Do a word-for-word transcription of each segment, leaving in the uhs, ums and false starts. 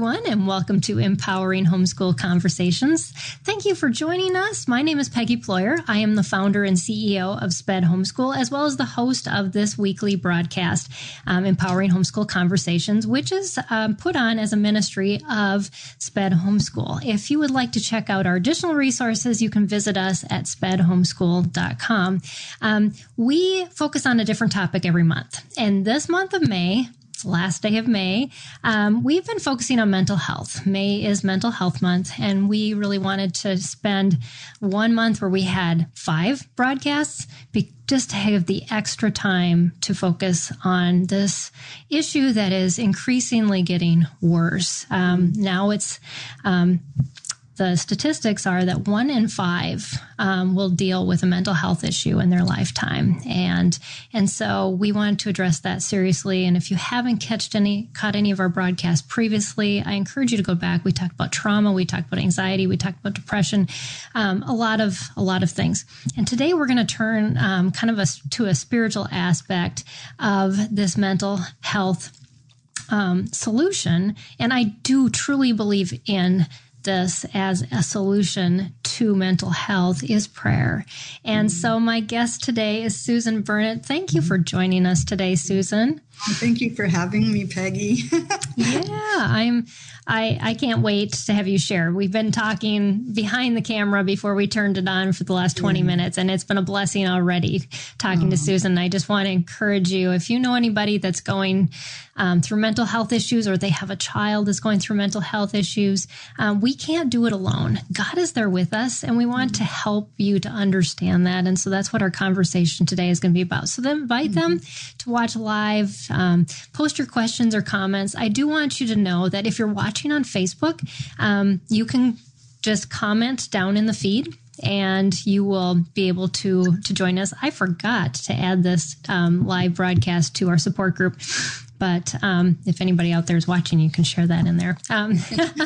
everyone, and welcome to Empowering Homeschool Conversations. Thank you for joining us. My name is Peggy Ployer. I am the founder and C E O of SPED Homeschool, as well as the host of this weekly broadcast, um, Empowering Homeschool Conversations, which is um, put on as a ministry of SPED Homeschool. If you would like to check out our additional resources, you can visit us at sped homeschool dot com. Um, we focus on a different topic every month, and this month of May, last day of May, um, we've been focusing on mental health. May is Mental Health Month, and we really wanted to spend one month where we had five broadcasts be, just to have the extra time to focus on this issue that is increasingly getting worse. Um, now it's... Um, The statistics are that one in five um, will deal with a mental health issue in their lifetime. And and so we wanted to address that seriously. And if you haven't catched any, caught any of our broadcasts previously, I encourage you to go back. We talked about trauma. We talked about anxiety. We talked about depression, um, a lot of a lot of things. And today we're going to turn um, kind of a, to a spiritual aspect of this mental health um, solution. And I do truly believe in this as a solution to mental health is prayer. And so my guest today is Susan Burnett. Thank you for joining us today, Susan. Thank you for having me, Peggy. yeah, I'm I, I can't wait to have you share. We've been talking behind the camera before we turned it on for the last twenty yeah. minutes, and it's been a blessing already talking oh. to Susan. I just want to encourage you, if you know anybody that's going um, through mental health issues, or they have a child that's going through mental health issues, um, we can't do it alone. God is there with us, and we want mm-hmm. to help you to understand that. And so that's what our conversation today is going to be about. So then invite mm-hmm. them to watch live, um, post your questions or comments. I do want you to know that if you're watching on Facebook, um, you can just comment down in the feed, and you will be able to to join us. I forgot to add this um, live broadcast to our support group, but um, if anybody out there is watching, you can share that in there. Um,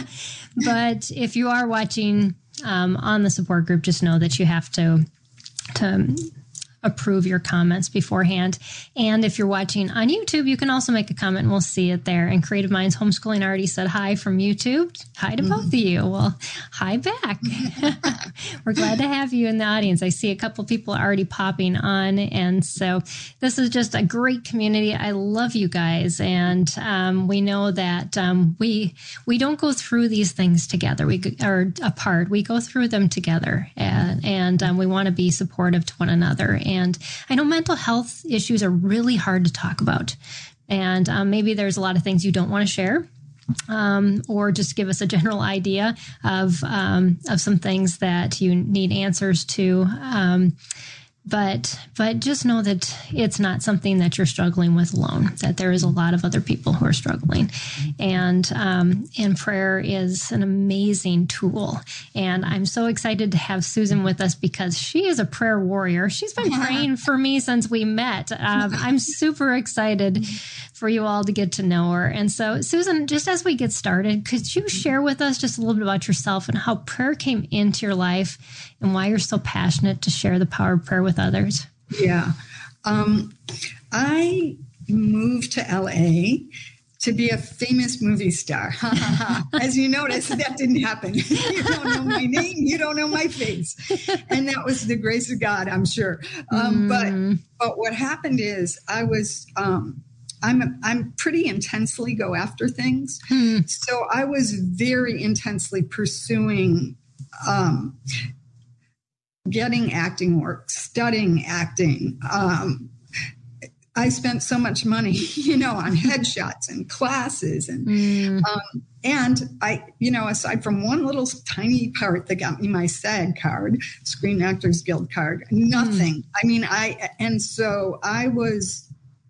but if you are watching um, on the support group, just know that you have to to approve your comments beforehand. And if you're watching on YouTube, you can also make a comment and we'll see it there. And Creative Minds Homeschooling already said hi from YouTube. Hi to mm-hmm. both of you. Well, hi back. We're glad to have you in the audience. I see a couple people already popping on. And so this is just a great community. I love you guys. And um, we know that um, we we don't go through these things together. We are apart. We go through them together. And, and um, we want to be supportive to one another. And I know mental health issues are really hard to talk about. And um, maybe there's a lot of things you don't want to share, um, or just give us a general idea of um, of some things that you need answers to. Um, but but just know that it's not something that you're struggling with alone, that there is a lot of other people who are struggling. And um, and prayer is an amazing tool. And I'm so excited to have Susan with us because she is a prayer warrior. She's been praying for me since we met. Um, I'm super excited for you all to get to know her. And so, Susan, just as we get started, could you share with us just a little bit about yourself and how prayer came into your life and why you're so passionate to share the power of prayer with others? Yeah. Um, I moved to L A to be a famous movie star. As you notice, that didn't happen. You don't know my name. You don't know my face. And that was the grace of God, I'm sure. Um, mm. But but what happened is I was... Um, I'm a, I'm pretty intensely go after things. Hmm. So I was very intensely pursuing um, getting acting work, studying acting. Um, I spent so much money, you know, on headshots and classes. And, hmm. um, and I, you know, aside from one little tiny part that got me my SAG card, Screen Actors Guild card, nothing. Hmm. I mean, I, and so I was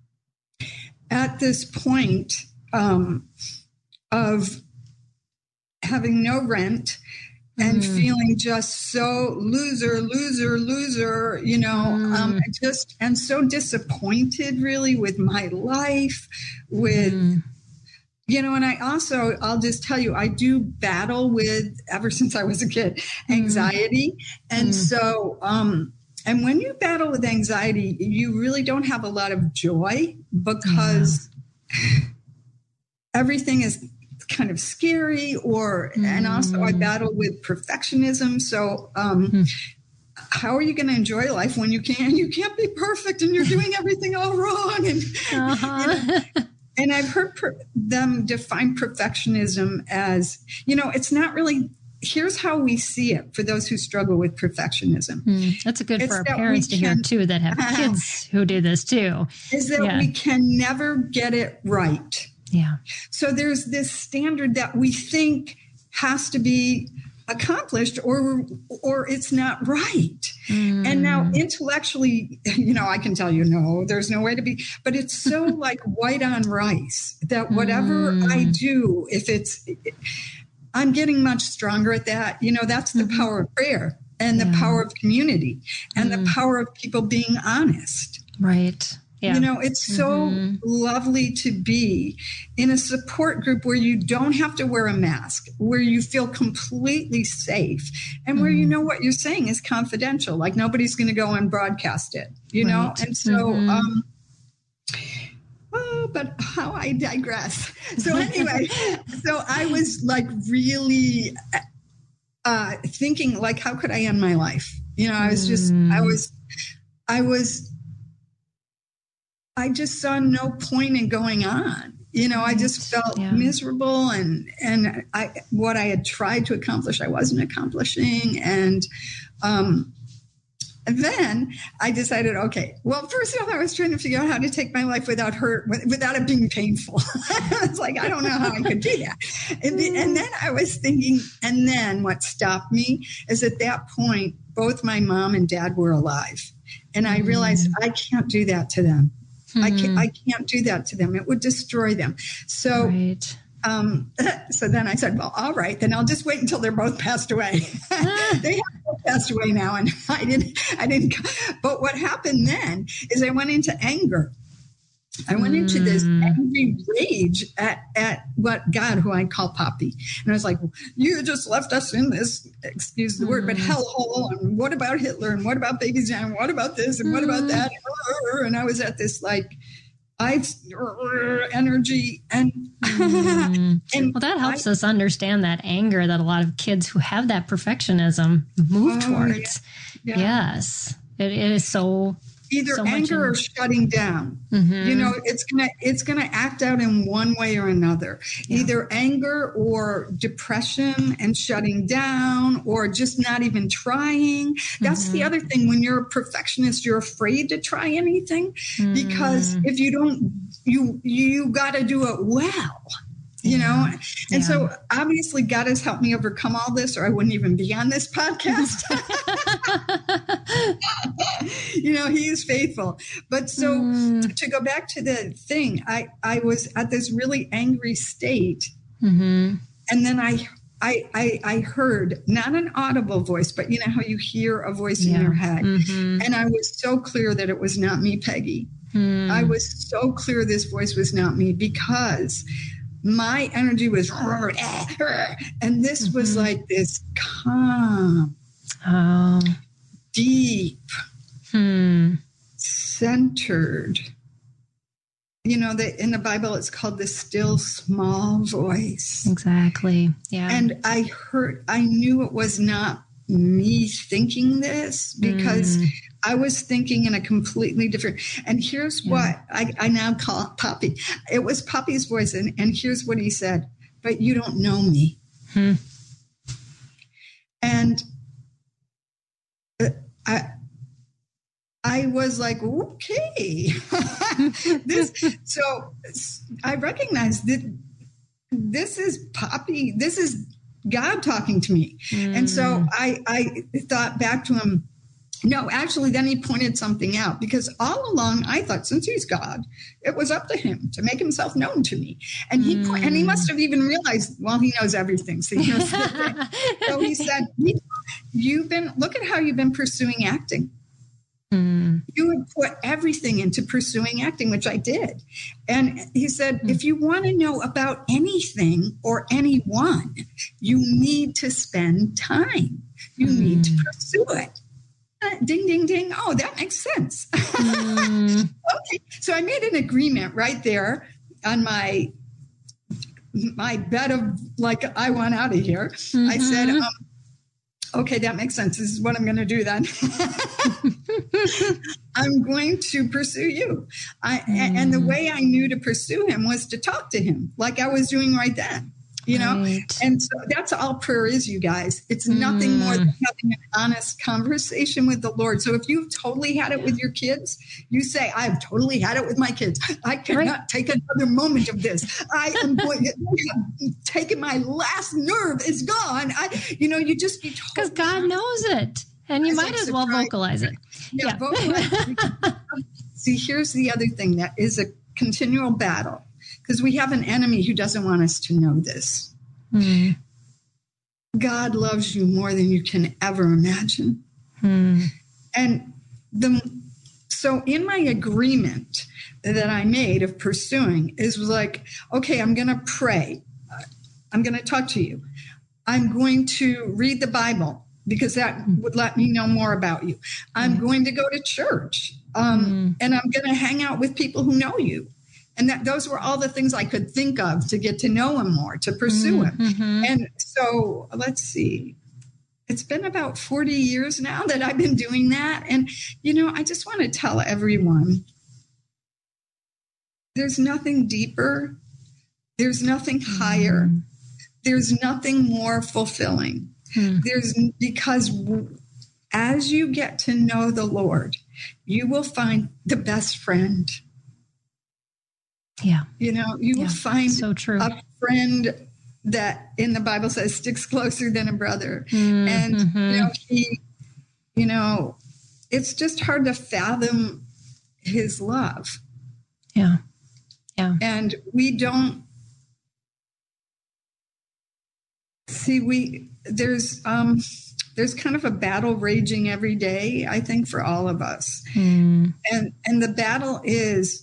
at this point um, of having no rent and mm. feeling just so loser, loser, loser, you know, mm. um, just and so disappointed really with my life, with, mm. you know, and I also, I'll just tell you, I do battle with, ever since I was a kid, anxiety. Mm. And mm. so, um, and when you battle with anxiety, you really don't have a lot of joy because yeah. everything is kind of scary, or, mm. and also I battle with perfectionism. So, um, mm. how are you going to enjoy life when you can't, you can't be perfect and you're doing everything all wrong? And, uh-huh. you know, and I've heard per- them define perfectionism as, you know, it's not really, here's how we see it for those who struggle with perfectionism. Mm, that's a good it's for our parents to can, hear too, that have kids who do this too. Is that yeah. we can never get it right. Yeah. So there's this standard that we think has to be accomplished or or it's not right. Mm. And now intellectually, you know, I can tell you, no, there's no way to be, but it's so like white on rice that whatever mm. I do, if it's, I'm getting much stronger at that. You know, that's the mm-hmm. power of prayer and yeah. the power of community and mm. the power of people being honest. Right. Yeah. You know, it's so mm-hmm. lovely to be in a support group where you don't have to wear a mask, where you feel completely safe, and mm-hmm. where you know what you're saying is confidential. Like nobody's going to go and broadcast it, you right. know? And so, mm-hmm. um, oh, but how I digress. So anyway, so I was like really uh, thinking like, how could I end my life? You know, I was just, mm. I was, I was, I just saw no point in going on. You know, I just felt yeah. miserable, and and I what I had tried to accomplish, I wasn't accomplishing. And um, then I decided, okay, well, first of all, I was trying to figure out how to take my life without hurt, without it being painful. It's like, I don't know how I could do that. And, the, and then I was thinking, and then what stopped me is at that point, both my mom and dad were alive. And I realized I can't do that to them. Hmm. I can't, I can't do that to them. It would destroy them. So, right. um, so then I said, well, all right, then I'll just wait until they're both passed away. They have both passed away now. And I didn't, I didn't, but what happened then is I went into anger. I went mm. into this angry rage at, at what God, who I call Poppy. And I was like, you just left us in this, excuse the mm. word, but hellhole. And what about Hitler? And what about Baby John? What about this? And what about that? And I was at this like, I energy and, mm. and well, that helps I, us understand that anger that a lot of kids who have that perfectionism move oh, towards. Yeah. Yeah. Yes. It, it is so Either so anger or shutting down. Mm-hmm. You know, it's gonna it's gonna act out in one way or another. Yeah. Either anger or depression and shutting down, or just not even trying. That's mm-hmm. the other thing. When you're a perfectionist, you're afraid to try anything mm-hmm. because if you don't, you you got to do it well. You know, and yeah. so obviously God has helped me overcome all this, or I wouldn't even be on this podcast. You know, he is faithful. But so mm. to, to go back to the thing, I, I was at this really angry state. Mm-hmm. And then I, I, I, I heard not an audible voice, but you know how you hear a voice yeah. in your head. Mm-hmm. And I was so clear that it was not me, Peggy. Mm. I was so clear this voice was not me, because my energy was, and this mm-hmm. was like this calm, oh. deep, hmm. centered. You know, the, in the Bible, it's called the still small voice. Exactly. Yeah. And I heard, I knew it was not me thinking this, because mm. I was thinking in a completely different, and here's yeah. what I, I now call Poppy. It was Poppy's voice. And, and here's what he said, but you don't know me. Hmm. And I, I was like, okay, this, so I recognized that this is Poppy. This is God talking to me. Mm. And so I, I thought back to him. No, actually, then he pointed something out, because all along I thought, since he's God, it was up to him to make himself known to me. And he mm. and he must have even realized, well, he knows everything. So he, knows so he said, you've been, look at how you've been pursuing acting. Mm. You would put everything into pursuing acting, which I did. And he said, mm. if you want to know about anything or anyone, you need to spend time. You mm. need to pursue it. Uh, ding, ding, ding. Oh, that makes sense. Mm. Okay. So I made an agreement right there on my my bed of like, I want out of here. Mm-hmm. I said, um, okay, that makes sense. This is what I'm going to do then. I'm going to pursue you. I, mm. And the way I knew to pursue him was to talk to him like I was doing right then. You know, right. And so that's all prayer is, you guys. It's nothing mm. more than having an honest conversation with the Lord. So if you've totally had it with your kids, you say, I've totally had it with my kids. I cannot right. take another moment of this. I am going to taking my last nerve is gone. I, you know, you just because totally God knows it, and you might as well vocalize it. Yeah. yeah. Vocalize it. See, here's the other thing that is a continual battle. Because we have an enemy who doesn't want us to know this. Mm. God loves you more than you can ever imagine. Mm. And the so in my agreement that I made of pursuing is like, okay, I'm going to pray. I'm going to talk to you. I'm going to read the Bible because that would let me know more about you. I'm mm. going to go to church. Um, mm. And I'm going to hang out with people who know you. And that those were all the things I could think of to get to know him more, to pursue him. Mm-hmm. And so let's see, it's been about forty years now that I've been doing that. And, you know, I just want to tell everyone, there's nothing deeper. There's nothing higher. Mm. There's nothing more fulfilling. Mm. There's because as you get to know the Lord, you will find the best friend. Yeah. You know, you yeah, will find so true. a friend that in the Bible says sticks closer than a brother. Mm, and, mm-hmm. you know, he, you know, it's just hard to fathom his love. Yeah. Yeah. And we don't see, we, there's, um, there's kind of a battle raging every day, I think, for all of us. Mm. And, and the battle is,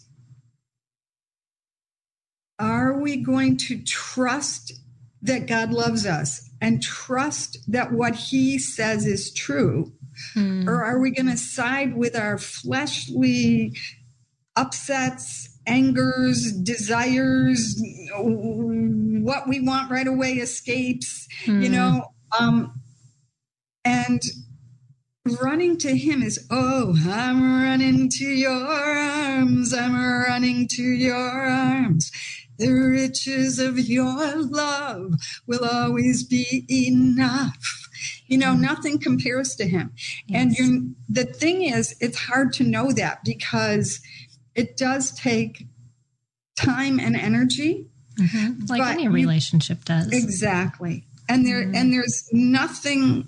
are we going to trust that God loves us and trust that what he says is true? Mm. Or are we going to side with our fleshly upsets, angers, desires, what we want right away escapes, mm. you know? Um, and running to him is, oh, I'm running to your arms. I'm running to your arms. The riches of your love will always be enough. You know, nothing compares to him. Yes. And you're, the thing is, it's hard to know that because it does take time and energy. Mm-hmm. Like any relationship you, does. Exactly. And there, mm-hmm. and there's nothing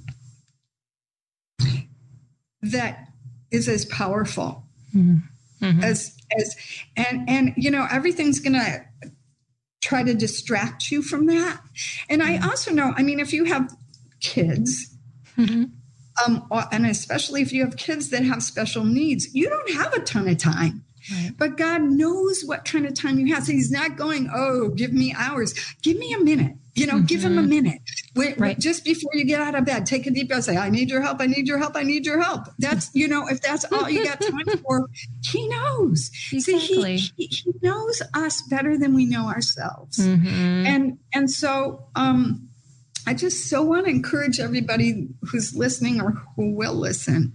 that is as powerful mm-hmm. as, as, and, and, you know, everything's going to try to distract you from that. And I also know, I mean, if you have kids, mm-hmm. um, and especially if you have kids that have special needs, you don't have a ton of time. Right. But God knows what kind of time you have. So he's not going, oh, give me hours. Give me a minute. You know, mm-hmm. give him a minute. Wait, right. Just before you get out of bed, take a deep breath. Say, I need your help. I need your help. I need your help. That's, you know, if that's all you got time for, he knows. Exactly. See, he, he knows us better than we know ourselves. Mm-hmm. And, and so um, I just so want to encourage everybody who's listening or who will listen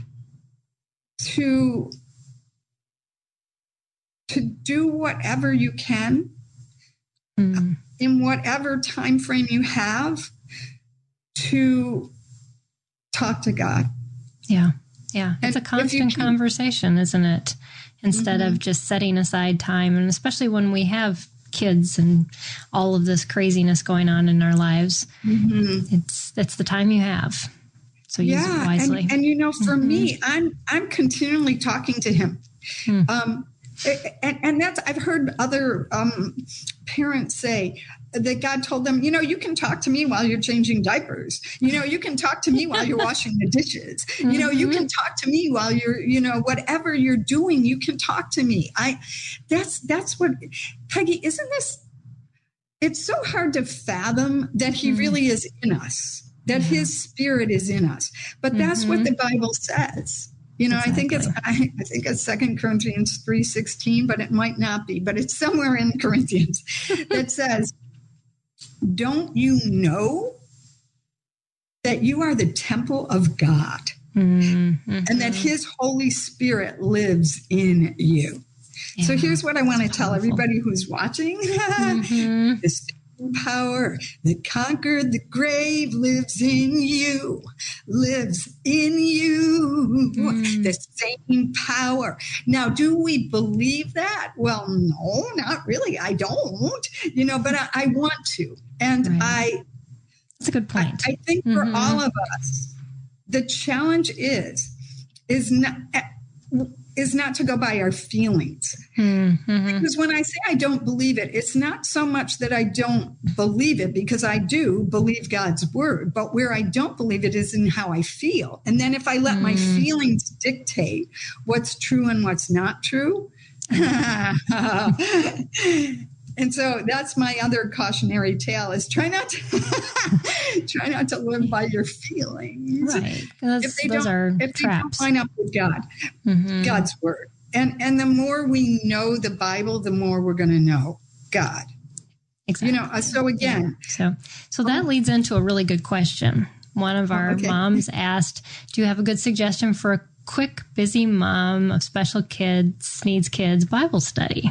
to to do whatever you can mm. in whatever time frame you have to talk to God. Yeah. Yeah. It's and a constant conversation, isn't it? Instead mm-hmm. of just setting aside time. And especially when we have kids and all of this craziness going on in our lives, mm-hmm. it's, it's the time you have. So use yeah, it wisely. And, and you know, for mm-hmm. me, I'm, I'm continually talking to him. Mm. Um, And, and that's, I've heard other um, parents say that God told them, you know, you can talk to me while you're changing diapers. You know, you can talk to me while you're washing the dishes. Mm-hmm. You know, you can talk to me while you're, you know, whatever you're doing, you can talk to me. I, that's, that's what, Peggy, isn't this, it's so hard to fathom that he mm-hmm. really is in us, that yeah. his spirit is in us. But that's mm-hmm. what the Bible says. You know, exactly. I think it's I, I think it's Second Corinthians three sixteen, but it might not be. But it's somewhere in Corinthians that says, don't you know that you are the temple of God mm-hmm. and that his Holy Spirit lives in you? Yeah. So here's what I want to tell powerful. everybody who's watching. Mm-hmm. This power that conquered the grave lives in you, lives in you, mm. the same power. Now, do we believe that? Well, no, not really. I don't, you know, but I, I want to. And right. I, that's a good point. I, I think for mm-hmm. all of us, the challenge is, is not, is not to go by our feelings. Mm-hmm. Because when I say I don't believe it, it's not so much that I don't believe it, because I do believe God's word, but where I don't believe it is in how I feel. And then if I let mm. my feelings dictate what's true and what's not true, and so that's my other cautionary tale, is try not to try not to live by your feelings. Right. Those, if they those don't, are if traps. they don't line up with God, mm-hmm. God's word. And and the more we know the Bible, the more we're going to know God. Exactly. You know, uh, so again. Yeah. So so that leads into a really good question. One of our okay. moms asked, do you have a good suggestion for a quick, busy mom of special kids, needs kids Bible study?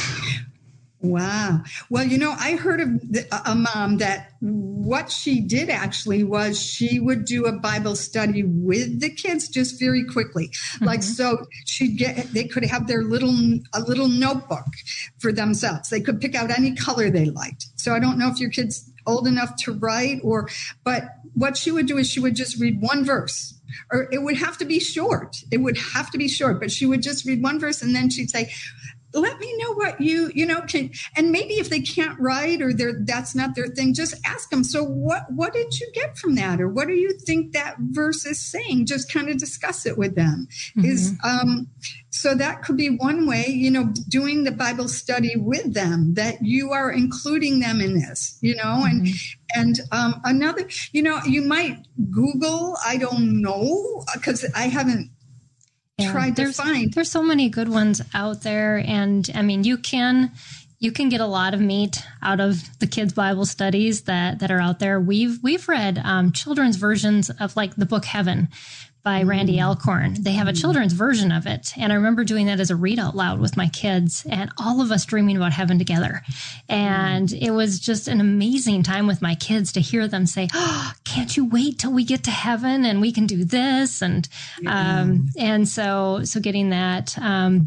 Wow. Well, you know, I heard of a mom that what she did actually was she would do a Bible study with the kids just very quickly. Mm-hmm. Like, so she'd get, they could have their little, a little notebook for themselves. They could pick out any color they liked. So I don't know if your kid's old enough to write or, but what she would do is she would just read one verse. Or it would have to be short. It would have to be short, but she would just read one verse and then she'd say, let me know what you, you know, can, and maybe if they can't write or they're, that's not their thing, just ask them. So what, what did you get from that? Or what do you think that verse is saying? Just kind of discuss it with them. Mm-hmm. Is, um, so that could be one way, you know, doing the Bible study with them, that you are including them in this, you know, and, mm-hmm. and, um, another, you know, you might Google, I don't know, because I haven't, Yeah, tried to there's, find. There's so many good ones out there. And I mean, you can, you can get a lot of meat out of the kids' Bible studies that, that are out there. We've, we've read um, children's versions of like the book Heaven by mm. Randy Alcorn. They have a children's version of it. And I remember doing that as a read out loud with my kids and all of us dreaming about heaven together. And mm. it was just an amazing time with my kids to hear them say, oh, can't you wait till we get to heaven and we can do this? And, yeah. um, and so, so getting that, um,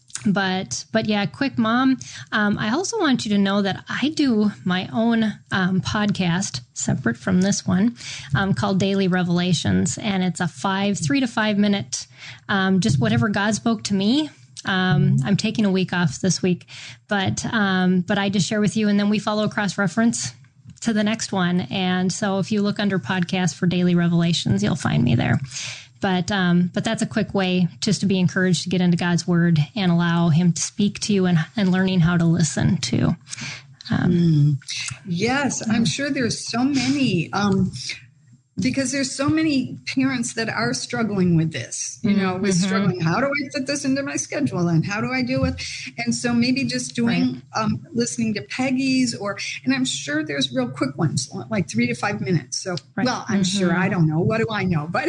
But, but yeah, quick mom. Um, I also want you to know that I do my own um, podcast separate from this one um, called Daily Revelations. And it's a five, three to five minute, um, just whatever God spoke to me. Um, I'm taking a week off this week, but, um, but I just share with you and then we follow cross reference to the next one. And so if you look under podcast for Daily Revelations, you'll find me there. But um, but that's a quick way just to be encouraged to get into God's word and allow him to speak to you and, and learning how to listen to. Um, mm. Yes, I'm sure there's so many, um, because there's so many parents that are struggling with this, you know, with mm-hmm. struggling. How do I fit this into my schedule? And how do I deal with? And so maybe just doing, right. um, listening to Peggy's or, and I'm sure there's real quick ones, like three to five minutes. So, right. well, I'm mm-hmm. sure, I don't know. What do I know? But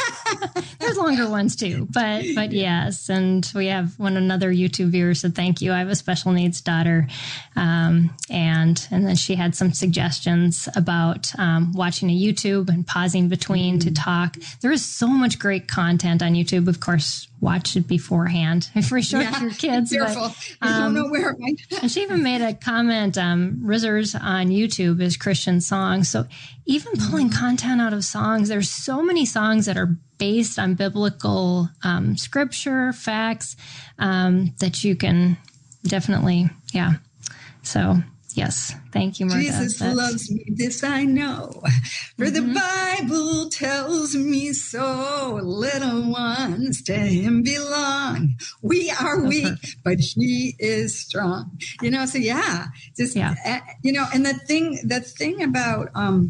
there's longer ones too, but, but yes. And we have one, another YouTube viewer said, thank you. I have a special needs daughter. Um, and, and then she had some suggestions about, um, watching a YouTube and pausing between mm-hmm. to talk. There is so much great content on YouTube. Of course, watch it beforehand for sure yeah, your kids. Careful. But, um, you don't know where. And she even made a comment, um, Rizzers on YouTube is Christian songs. So even pulling mm-hmm. content out of songs, there's so many songs that are based on biblical um, scripture, facts, um, that you can definitely, yeah. So yes. Thank you, Martha. Jesus That's... loves me, this I know. For mm-hmm. the Bible tells me so. Little ones to him belong. We are That's weak, perfect. But he is strong. You know, so yeah. Just, yeah. Uh, you know, and the thing, the thing about, um,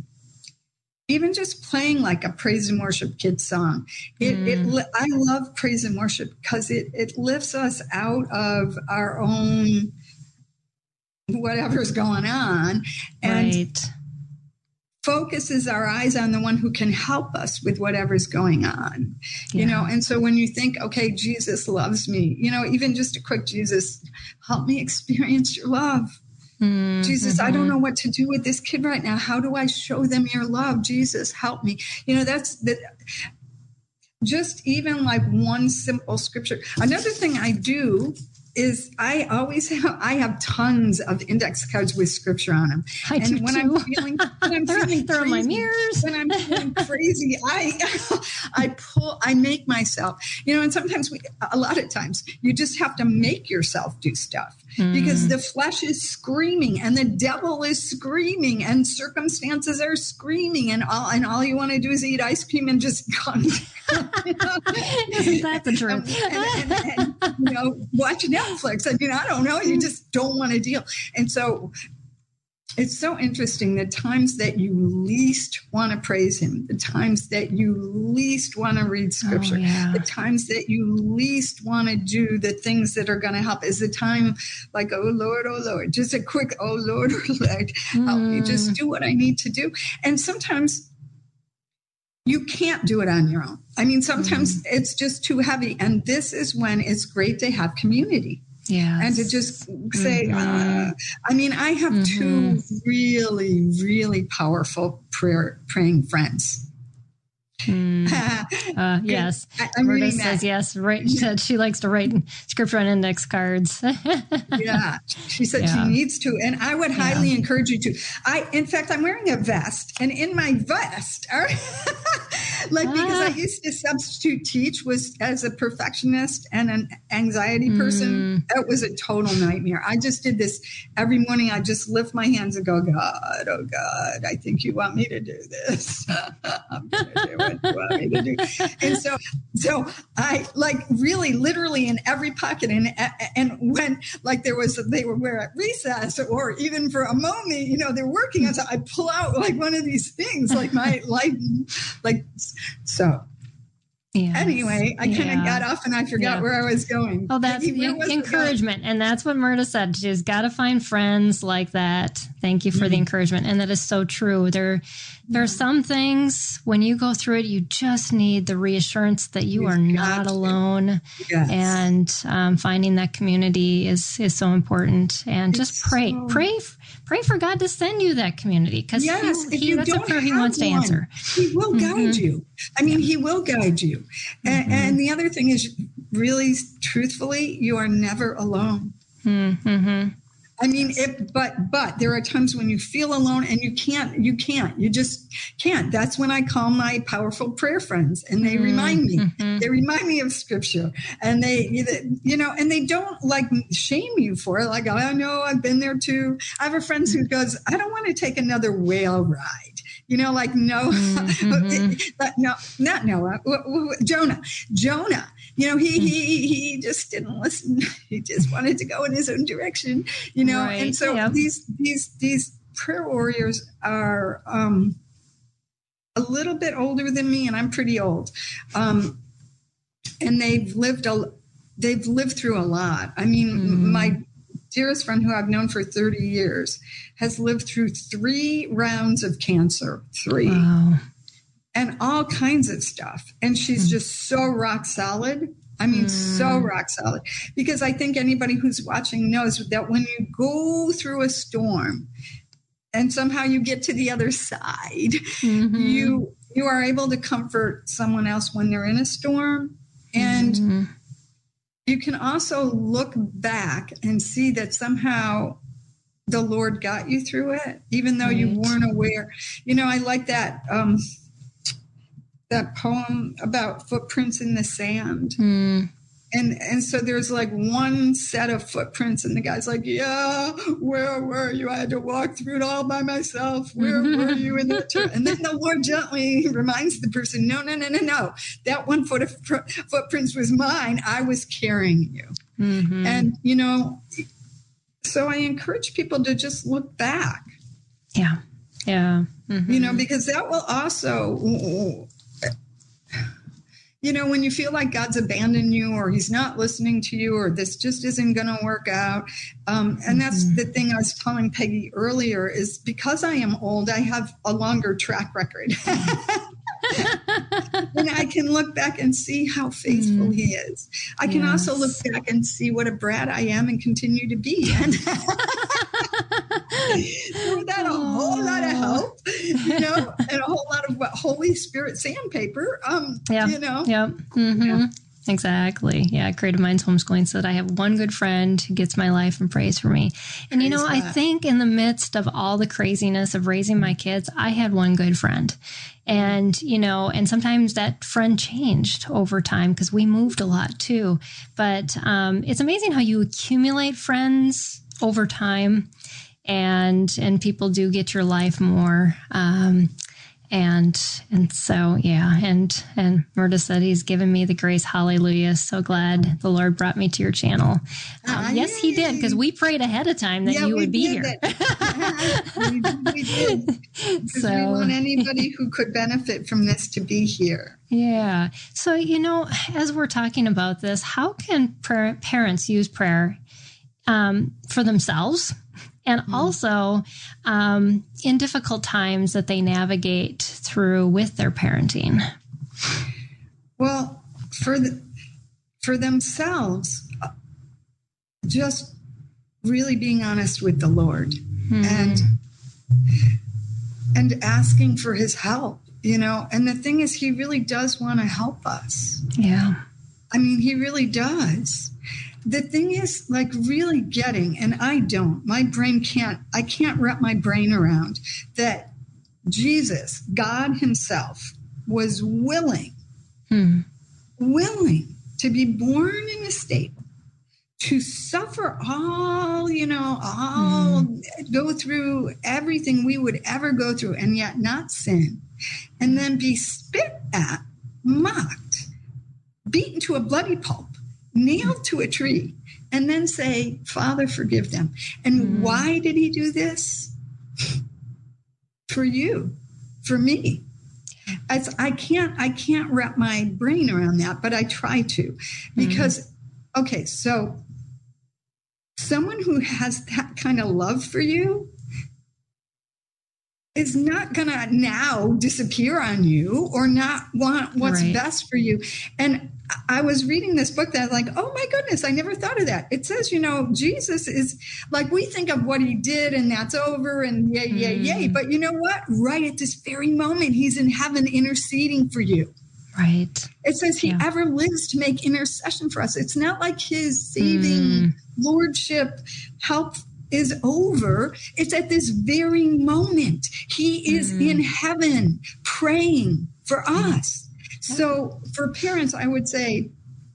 even just playing like a praise and worship kid song, it, mm. it I love praise and worship because it, it lifts us out of our own whatever's going on, and right. focuses our eyes on the one who can help us with whatever's going on, yeah. you know. And so when you think, okay, Jesus loves me, you know, even just a quick Jesus, help me experience your love. Mm-hmm. Jesus, I don't know what to do with this kid right now. How do I show them your love? Jesus, help me. You know, that's the, just even like one simple scripture. Another thing I do is I always have, I have tons of index cards with scripture on them. I and do when too. I'm feeling, when I'm they're, feeling they're crazy, on my mirrors. when I'm feeling crazy, I, I pull, I make myself, you know, and sometimes we, a lot of times you just have to make yourself do stuff mm. because the flesh is screaming and the devil is screaming and circumstances are screaming and all, and all you want to do is eat ice cream and just come. Isn't that the truth? and, and, and, and, you know, watch Netflix. I mean, I don't know. You just don't want to deal. And so it's so interesting. The times that you least want to praise him, the times that you least want to read scripture, oh, yeah. the times that you least want to do the things that are going to help is the time like, oh, Lord, oh, Lord, just a quick, oh, Lord, oh, Lord, mm. help me just do what I need to do. And sometimes you can't do it on your own. I mean, sometimes mm. it's just too heavy. And this is when it's great to have community. Yeah. And to just say, mm-hmm. uh, I mean, I have mm-hmm. two really, really powerful prayer praying friends. Mm. uh, yes. I, I'm Rhoda reading says that. yes. Right. She said she likes to write scripture on index cards. yeah. She said yeah. she needs to. And I would highly yeah. encourage you to. I, in fact, I'm wearing a vest, and in my vest are like, because ah. I used to substitute teach was as a perfectionist and an anxiety person. Mm. It was a total nightmare. I just did this every morning. I just lift my hands and go, God, oh God, I think you want me to do this. I'm going to do it. You want me to do. And so, so I like really, literally in every pocket, and and when like there was, they were where at recess or even for a moment, you know, they're working on. So I pull out like one of these things, like my life, like so. Yes. Anyway, I kind of yeah. got off and I forgot yeah. where I was going. Oh, that's the encouragement. And that's what Myrna said. She's got to find friends like that. Thank you for mm-hmm. the encouragement. And that is so true. There, there are some things when you go through it, you just need the reassurance that you You've are not alone. Yes. And um, finding that community is, is so important. And it's just pray, so... pray, pray for God to send you that community. Because yes, he, he, that's a prayer he wants one, to answer. He will mm-hmm. guide you. I mean, he will guide you. Mm-hmm. And, and the other thing is, really, truthfully, you are never alone. Mm-hmm. I mean, it, but but there are times when you feel alone and you can't, you can't, you just can't. That's when I call my powerful prayer friends, and they mm-hmm. remind me, mm-hmm. they remind me of scripture, and they, you know, and they don't like shame you for it. Like, I know I've been there too. I have a friend who goes, I don't want to take another whale ride. You know, like no, mm-hmm. no, not Noah, Jonah, Jonah. You know, he he he just didn't listen. He just wanted to go in his own direction. You know, right. and so yeah. these these these prayer warriors are um, a little bit older than me, and I'm pretty old, um, and they've lived a they've lived through a lot. I mean, mm. my dearest friend, who I've known for thirty years, has lived through three rounds of cancer, three, wow. and all kinds of stuff. And she's mm. just so rock solid. I mean, mm. so rock solid. Because I think anybody who's watching knows that when you go through a storm and somehow you get to the other side, mm-hmm. you you are able to comfort someone else when they're in a storm. And mm-hmm. you can also look back and see that somehow the Lord got you through it, even though right. you weren't aware. You know, I like that um, that poem about footprints in the sand. Mm. And and so there's like one set of footprints, and the guy's like, yeah, where were you? I had to walk through it all by myself. Where were you in that time? And then the Lord gently reminds the person, no, no, no, no, no. That one foot of footprints was mine. I was carrying you. Mm-hmm. And, you know, so I encourage people to just look back. Yeah. Yeah. Mm-hmm. You know, because that will also... you know, when you feel like God's abandoned you or he's not listening to you or this just isn't going to work out. Um, and that's mm-hmm. the thing I was telling Peggy earlier is because I am old, I have a longer track record. And I can look back and see how faithful mm. he is. I can yes. also look back and see what a brat I am and continue to be. And without a whole lot of help, you know, and a whole lot of what Holy Spirit sandpaper, um, yep. you know. Yep. Mm-hmm. Yeah. Exactly. Yeah. Creative Minds Homeschooling said I have one good friend who gets my life and prays for me. And, you know, I think in the midst of all the craziness of raising my kids, I had one good friend. And, you know, and sometimes that friend changed over time because we moved a lot too. But um, it's amazing how you accumulate friends over time and and people do get your life more. Um And and so, yeah, and and Murda said he's given me the grace. Hallelujah. So glad the Lord brought me to your channel. Um, uh, yes, yay. He did, because we prayed ahead of time that yeah, you would be here. we, we did. Because so, we want anybody who could benefit from this to be here. Yeah. So, you know, as we're talking about this, how can prayer, parents use prayer um, for themselves? And also um, in difficult times that they navigate through with their parenting? Well, for the, for themselves, just really being honest with the Lord hmm. and and asking for his help, you know. And the thing is, he really does want to help us. Yeah. I mean, he really does. The thing is, like, really getting, and I don't, my brain can't, I can't wrap my brain around that Jesus, God himself, was willing, hmm. willing to be born in a stable, to suffer all, you know, all, hmm. go through everything we would ever go through, and yet not sin, and then be spit at, mocked, beaten to a bloody pulp, nailed to a tree, and then say, Father, forgive them. And mm. why did he do this? For you, for me. As I can't, I can't wrap my brain around that, but I try to. Because, mm. okay, so someone who has that kind of love for you is not going to now disappear on you or not want what's right. best for you. And I was reading this book that I was like, oh my goodness, I never thought of that. It says, you know, Jesus is like, we think of what he did and that's over and yay, mm. yay, yay. But you know what? Right at this very moment, he's in heaven interceding for you. Right. It says he yeah. ever lives to make intercession for us. It's not like his saving mm. lordship help is over. It's at this very moment. He is mm. in heaven praying for us. So for parents, I would say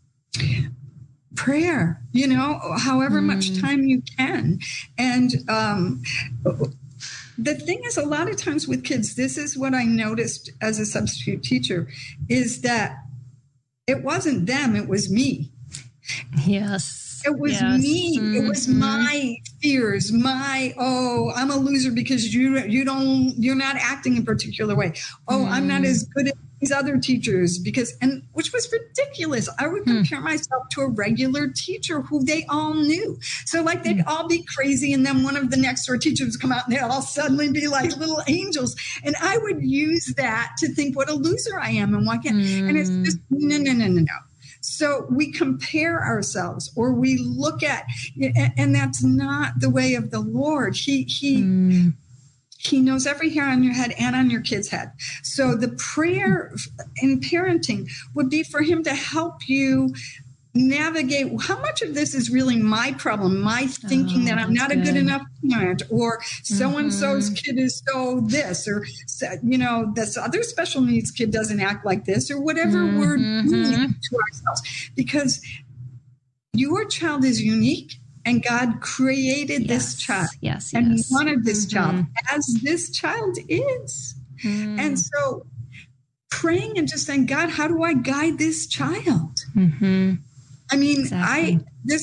prayer, you know, however mm. much time you can. And um, the thing is, a lot of times with kids, this is what I noticed as a substitute teacher, is that it wasn't them, it was me. Yes. It was yes. me. Mm-hmm. It was my fears, my, oh, I'm a loser because you you don't, you're not acting a particular way. Oh, mm. I'm not as good as these other teachers because, and which was ridiculous. I would compare mm. myself to a regular teacher who they all knew. So like they'd mm. all be crazy. And then one of the next door teachers would come out and they'd all suddenly be like little angels. And I would use that to think what a loser I am and why can't, mm. and it's just, no, no, no, no, no. So we compare ourselves or we look at, and that's not the way of the Lord. He, he, mm. he knows every hair on your head and on your kid's head. So the prayer in parenting would be for him to help you navigate how much of this is really my problem, my thinking oh, that I'm not good. a good enough parent, or so-and-so's mm-hmm. kid is so this, or, you know, this other special needs kid doesn't act like this, or whatever mm-hmm. we're doing to ourselves. Because your child is unique, and God created yes. this child. Yes, and yes. he wanted this mm-hmm. child as this child is. Mm. And so praying and just saying, God, how do I guide this child? Mm-hmm. I mean, exactly. I, this is,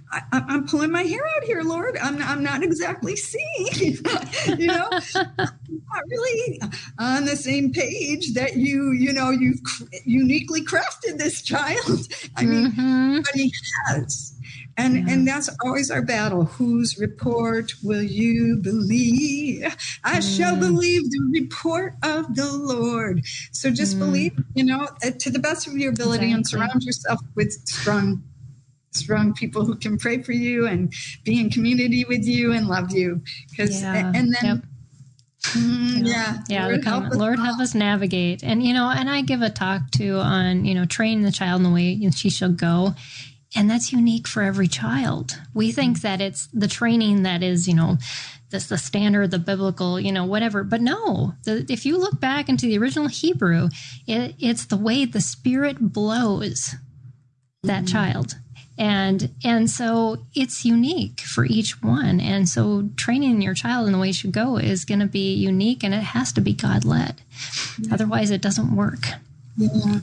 I, I'm pulling my hair out here, Lord. I'm, I'm not exactly seeing, you know, I'm not really on the same page that you, you know, you've uniquely crafted this child. I mean, mm-hmm. but he has. And yeah. and that's always our battle. Whose report will you believe? I mm. shall believe the report of the Lord. So just mm. believe, you know, to the best of your ability, exactly. and surround yourself with strong, strong people who can pray for you and be in community with you and love you. Because yeah. and then. Yep. Mm, yeah, yeah. Lord, help, help Lord help us navigate, and you know, and I give a talk too on you know training the child in the way she shall go. And that's unique for every child. We think that it's the training that is, you know, that's the standard, the biblical, you know, whatever. But no, the, if you look back into the original Hebrew, it, it's the way the Spirit blows that mm-hmm. child. And and so it's unique for each one. And so training your child in the way it should go is going to be unique, and it has to be God-led. Yeah. Otherwise, it doesn't work. Yeah.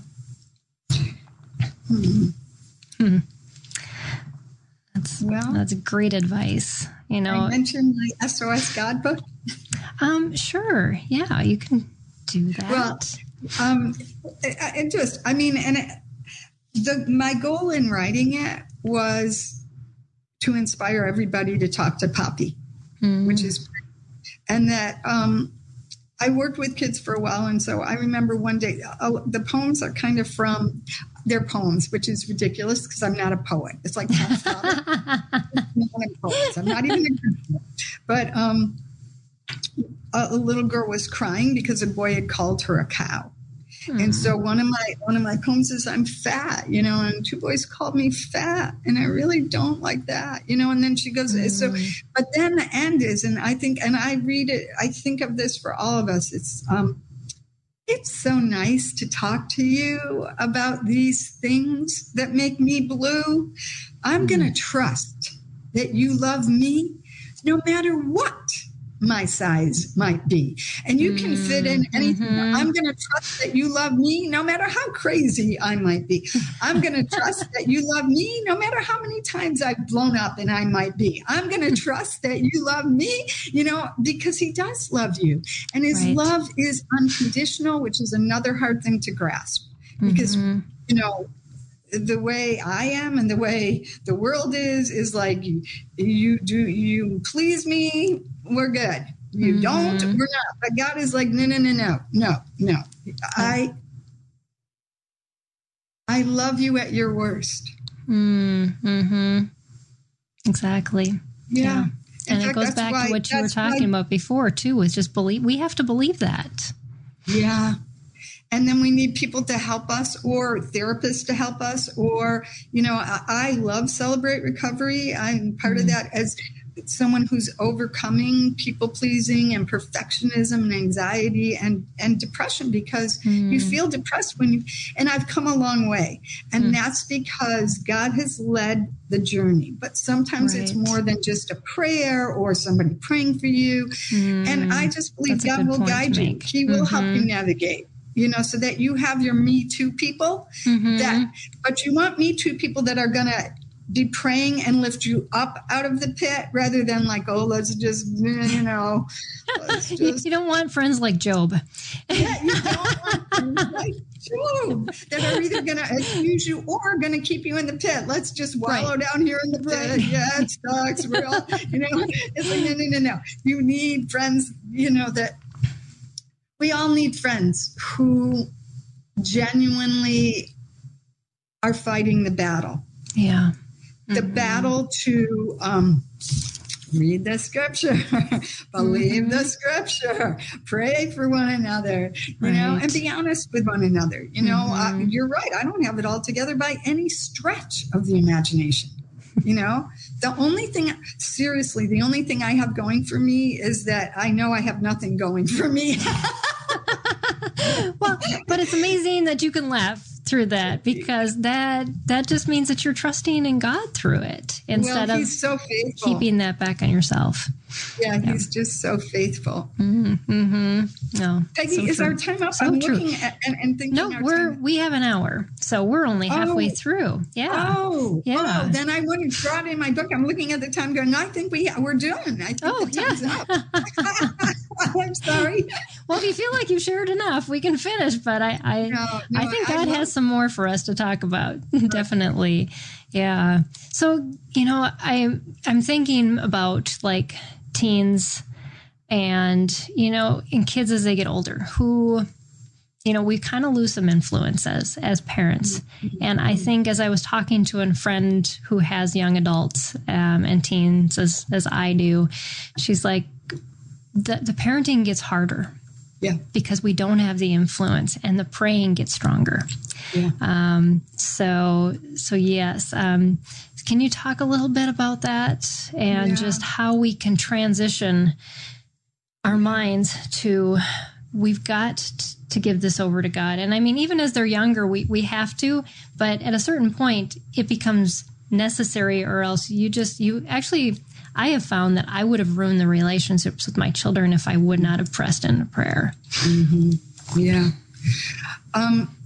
Hmm. Hmm. That's well, that's great advice. You know, I mentioned my S O S God book. Um, sure, yeah, you can do that. Well, um, it, it just, I mean, and it, the my goal in writing it was to inspire everybody to talk to Poppy, mm. which is, and that um, I worked with kids for a while, and so I remember one day uh, the poems are kind of from. Their poems, which is ridiculous because I'm not a poet. It's like I'm not even a good poet. But um, a, a little girl was crying because a boy had called her a cow. Hmm. And so one of my one of my poems is I'm fat, you know, and two boys called me fat, and I really don't like that, you know. And then she goes, hmm. so, but then the end is, and I think, and I read it, I think of this for all of us. It's um. It's so nice to talk to you about these things that make me blue. I'm going to trust that you love me no matter what my size might be. And you can fit in anything. Mm-hmm. I'm going to trust that you love me no matter how crazy I might be. I'm going to trust that you love me no matter how many times I've blown up and I might be. I'm going to trust that you love me, you know, because he does love you. And his right. love is unconditional, which is another hard thing to grasp. Because, mm-hmm. you know, the way I am and the way the world is, is like, you, you do, you please me, we're good. You mm-hmm. don't, we're not. But God is like, no, no, no, no, no, no. I, I love you at your worst. Mm-hmm. Exactly. Yeah. yeah. And fact, it goes back why, to what you were talking why, about before too, is just believe, we have to believe that. Yeah. And then we need people to help us, or therapists to help us, or, you know, I, I love Celebrate Recovery. I'm part mm-hmm. of that as someone who's overcoming people pleasing and perfectionism and anxiety and, and depression, because mm. you feel depressed when you, and I've come a long way. And mm. that's because God has led the journey. But sometimes right. it's more than just a prayer or somebody praying for you. Mm. And I just believe that's God will guide you. He will mm-hmm. help you navigate. You know, so that you have your Me Too people mm-hmm. that, but you want Me Too people that are going to be praying and lift you up out of the pit rather than like, oh, let's just, you know. Let's just. You don't want friends like Job. Yeah, you don't want friends like Job that are either going to accuse you or going to keep you in the pit. Let's just wallow right. down here in the pit. Right. Yeah, it sucks. We're all, you know, it's like, no, no, no, no. You need friends, you know, that we all need friends who genuinely are fighting the battle. Yeah. The mm-hmm. battle to um, read the scripture, believe mm-hmm. the scripture, pray for one another, you right. know, and be honest with one another. You know, mm-hmm. uh, you're right. I don't have it all together by any stretch of the imagination. You know, the only thing, seriously, the only thing I have going for me is that I know I have nothing going for me. Well, but it's amazing that you can laugh through that, because that that just means that you're trusting in God through it. instead well, of he's so faithful. keeping that back on yourself. Yeah, yeah. He's just so faithful. Mm-hmm. No, Peggy, so is true. our time up? So I'm true. looking at and, and thinking. No, our we're time. we have an hour, so we're only halfway Oh. through. Yeah. Oh, Yeah. oh, then I wouldn't draw it in my book. I'm looking at the time, going, I think we we're done. I think Oh, the time's yeah. up. I'm sorry. Well, if you feel like you've shared enough, we can finish. But I, I, No, no, I think I God love- has some more for us to talk about. Definitely, yeah. So you know, I I'm thinking about like teens, and you know, in kids as they get older, who, you know, we kind of lose some influences as parents. And I think as I was talking to a friend who has young adults um, and teens as as I do, she's like, the the parenting gets harder. Yeah. Because we don't have the influence, and the praying gets stronger. Yeah. Um, so, so yes. Um, can you talk a little bit about that and Yeah. just how we can transition our minds to, we've got t- to give this over to God. And I mean, even as they're younger, we, we have to, but at a certain point it becomes necessary, or else you just, you actually, I have found that I would have ruined the relationships with my children if I would not have pressed into prayer. Mm-hmm. Yeah. Um,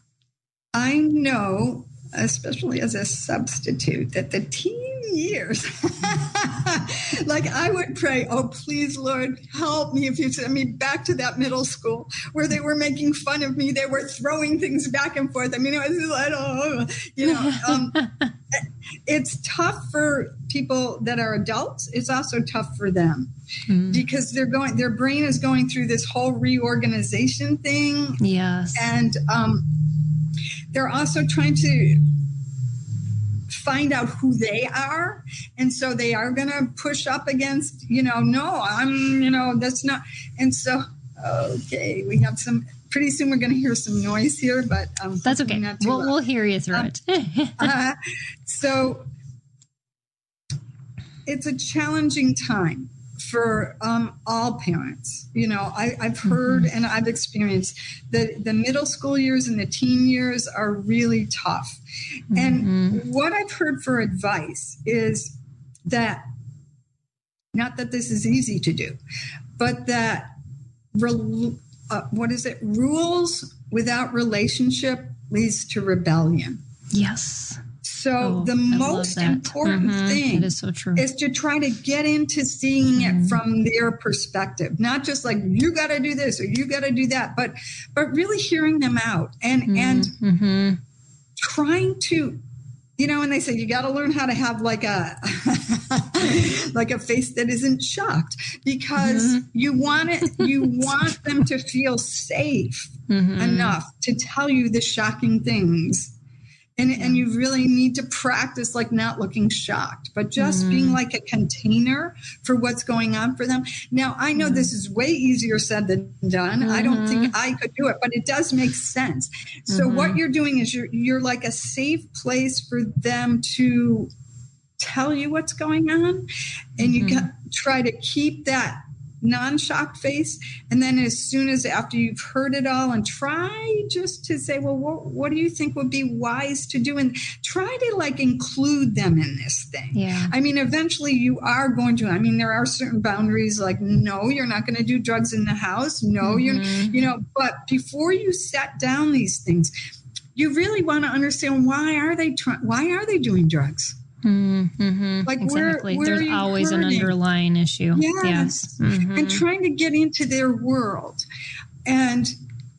I know, especially as a substitute, that the teen years, like I would pray, oh, please, Lord, help me if you send me back to that middle school where they were making fun of me. They were throwing things back and forth. I mean, it was like, oh, you know, um, it's tough for people that are adults. It's also tough for them mm. because they're going, their brain is going through this whole reorganization thing. Yes. And um, they're also trying to find out who they are. And so they are going to push up against, you know, no, I'm, you know, that's not. And so, okay, we have some, pretty soon we're going to hear some noise here, but um, that's okay. We'll, we'll hear you through um, it. uh, so it's a challenging time for um, all parents. You know, I, I've heard mm-hmm. and I've experienced that the middle school years and the teen years are really tough. Mm-hmm. And what I've heard for advice is that, not that this is easy to do, but that, re- uh, what is it? Rules without relationship leads to rebellion. Yes. So oh, the I most important mm-hmm. thing it is, so true. is to try to get into seeing mm-hmm. it from their perspective, not just like you got to do this or you got to do that, but but really hearing them out and mm-hmm. and mm-hmm. trying to, you know, and they say you got to learn how to have like a like a face that isn't shocked, because mm-hmm. you want it, you want them to feel safe mm-hmm. enough to tell you the shocking things. And, yeah. and you really need to practice like not looking shocked, but just mm. being like a container for what's going on for them. Now, I know mm. this is way easier said than done. Mm-hmm. I don't think I could do it, but it does make sense. So mm-hmm. what you're doing is you're you're like a safe place for them to tell you what's going on, and mm-hmm. you can try to keep that non-shocked face. And then as soon as after you've heard it all, and try just to say, well, what, what do you think would be wise to do? And try to like include them in this thing. Yeah. I mean, eventually you are going to, I mean, there are certain boundaries like, no, you're not going to do drugs in the house. No, mm-hmm. you're, you know, but before you set down these things, you really want to understand why are they, try- why are they doing drugs? Mm-hmm. Like exactly. where, where There's always hurting? An underlying issue. Yes. yes. Mm-hmm. And trying to get into their world and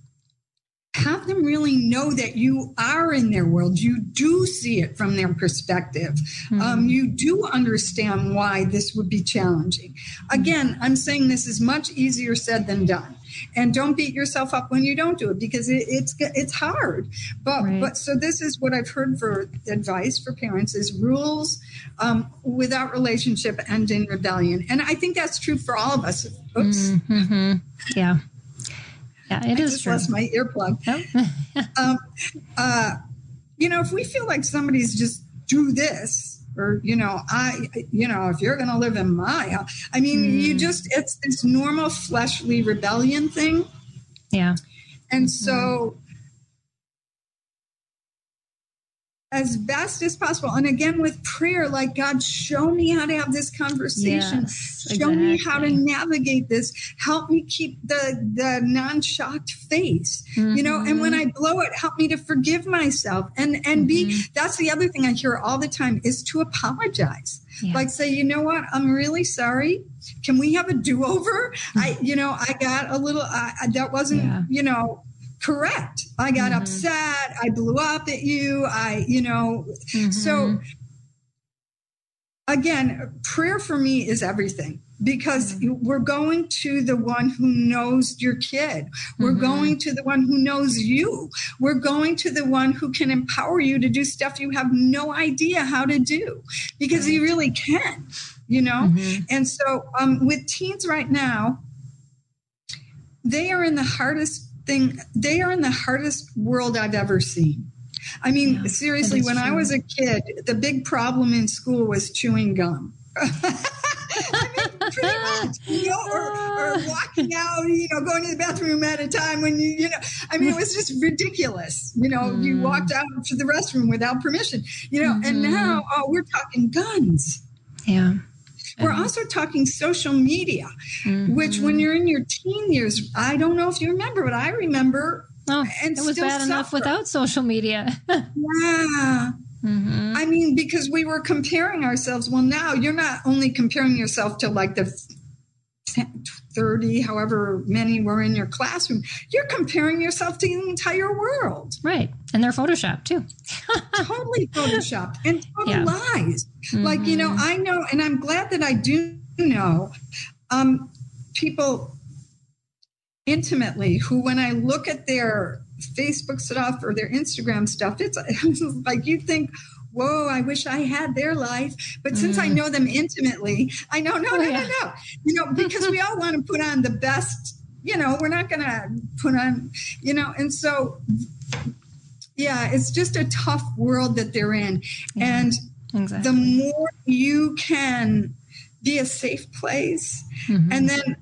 have them really know that you are in their world. You do see it from their perspective. Mm-hmm. Um, you do understand why this would be challenging. Again, I'm saying this is much easier said than done. And don't beat yourself up when you don't do it, because it, it's it's hard. But right. but so this is what I've heard for advice for parents is rules um, without relationship end in rebellion. And I think that's true for all of us. Oops. Mm-hmm. Yeah. Yeah, it I is just true. lost my earplug. Oh. um, uh, you know, if we feel like somebody's just do this, or, you know, I, you know, if you're going to live in my house, I mean, mm. you just, it's this normal fleshly rebellion thing. Yeah. And mm-hmm. so as best as possible. And again, with prayer, like, God, show me how to have this conversation. Yes, show exactly. me how to navigate this. Help me keep the, the non-shocked face, mm-hmm. you know, and when I blow it, help me to forgive myself and, and mm-hmm. be, that's the other thing I hear all the time is to apologize. Yeah. Like, say, you know what, I'm really sorry. Can we have a do-over? Mm-hmm. I, you know, I got a little, uh, that wasn't, yeah. you know, correct. I got mm-hmm. upset. I blew up at you. I, you know, mm-hmm. so again, prayer for me is everything because mm-hmm. we're going to the one who knows your kid. We're mm-hmm. going to the one who knows you. We're going to the one who can empower you to do stuff you have no idea how to do because right. he really can, you know? Mm-hmm. And so um, with teens right now, they are in the hardest thing. They are in the hardest world I've ever seen. I mean, yeah, seriously, when true. I was a kid, the big problem in school was chewing gum. I mean, pretty much, you know, or, or walking out, you know, going to the bathroom at a time when you, you know, I mean, it was just ridiculous. You know, mm. you walked out to the restroom without permission, you know, mm-hmm. and now oh, we're talking guns. Yeah. We're also talking social media, mm-hmm. which when you're in your teen years, I don't know if you remember, but I remember. Oh, and it was bad suffer. enough without social media. yeah. Mm-hmm. I mean, because we were comparing ourselves. Well, now you're not only comparing yourself to like the thirty, however many were in your classroom, you're comparing yourself to the entire world. Right. And they're Photoshopped too. Totally Photoshopped and total yeah. lies. Mm-hmm. Like, you know, I know, and I'm glad that I do know um, people intimately who, when I look at their Facebook stuff or their Instagram stuff, it's, it's like you think, whoa, I wish I had their life. But mm. since I know them intimately, I know, no, oh, no, yeah. no, no. You know, because we all want to put on the best, you know, we're not going to put on, you know, and so, yeah, it's just a tough world that they're in. Yeah, and exactly. the more you can be a safe place, mm-hmm. and then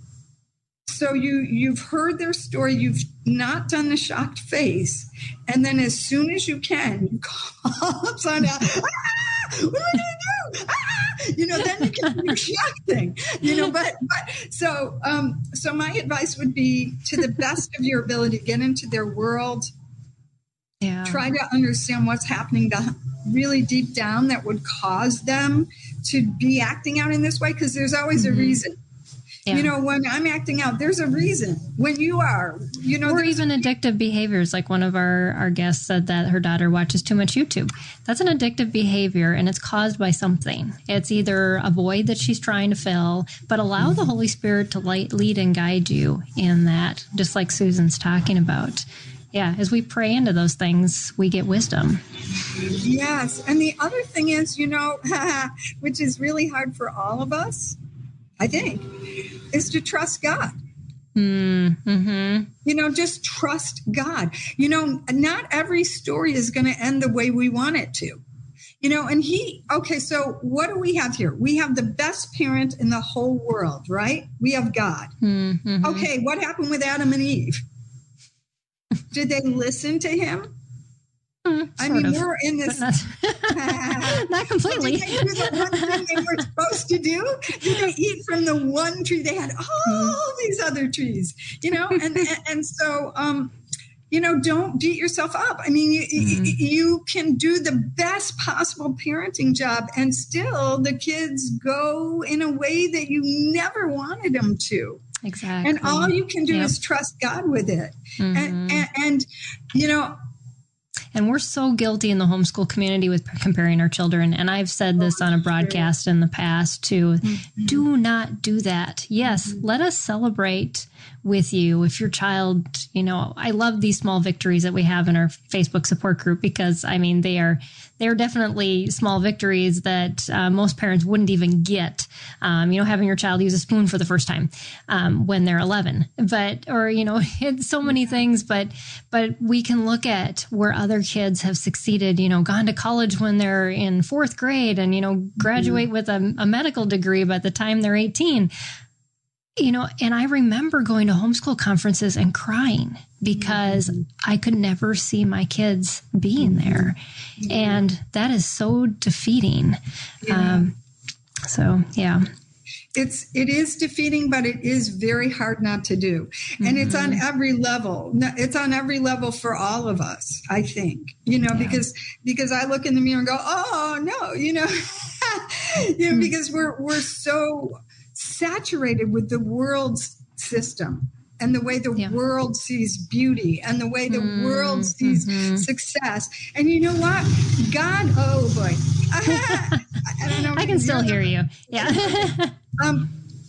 so you, you've heard their story, you've not done the shocked face, and then as soon as you can, you call up someone out, ah, what am I going to do? Ah! You know, then you can do your shock thing, you know, but, but so, um, so my advice would be to the best of your ability, get into their world, yeah. try to understand what's happening to, really deep down that would cause them to be acting out in this way, because there's always mm-hmm. a reason. Yeah. You know, when I'm acting out, there's a reason. When you are, you know, or even addictive behaviors. Like one of our, our guests said that her daughter watches too much YouTube. That's an addictive behavior, and it's caused by something. It's either a void that she's trying to fill, but allow mm-hmm. the Holy Spirit to light, lead and guide you in that, just like Susan's talking about. Yeah, as we pray into those things, we get wisdom. Yes. And the other thing is, you know, which is really hard for all of us, I think, is to trust God. Mm-hmm. You know, just trust God. You know, not every story is going to end the way we want it to. You know, and he, okay, so what do we have here? We have the best parent in the whole world, right? We have God. Mm-hmm. Okay, what happened with Adam and Eve? Did they listen to him? Mm, I mean, of. we're in this. Not, not completely. Did they do the one thing they were supposed to do? Did they eat from the one tree? They had all mm. these other trees, you know? And, and, and so, um, you know, don't beat yourself up. I mean, you, mm-hmm. you, you can do the best possible parenting job, and still the kids go in a way that you never wanted them to. Exactly. And all you can do yep. is trust God with it. Mm-hmm. And, and, and, you know, and we're so guilty in the homeschool community with comparing our children. And I've said this on a broadcast in the past too. Mm-hmm. Do not do that. Yes, mm-hmm. let us celebrate with you. If your child, you know, I love these small victories that we have in our Facebook support group, because I mean, they are, they're definitely small victories that uh, most parents wouldn't even get. Um, you know, having your child use a spoon for the first time um, when they're eleven, but, or, you know, it's so many things, but, but we can look at where other kids have succeeded, you know, gone to college when they're in fourth grade and, you know, graduate mm-hmm. with a, a medical degree by the time they're eighteen. You know, and I remember going to homeschool conferences and crying because mm-hmm. I could never see my kids being there. Mm-hmm. And that is so defeating. Yeah. Um, so, yeah. It's, it is defeating, but it is very hard not to do. Mm-hmm. And it's on every level. It's on every level for all of us, I think, you know, yeah. because, because I look in the mirror and go, oh no, you know, you know, because we're, we're so saturated with the world's system and the way the yeah. world sees beauty and the way the mm, world sees mm-hmm. success. And you know what? God, oh boy. I, I don't know. I can still hear you. Yeah. um,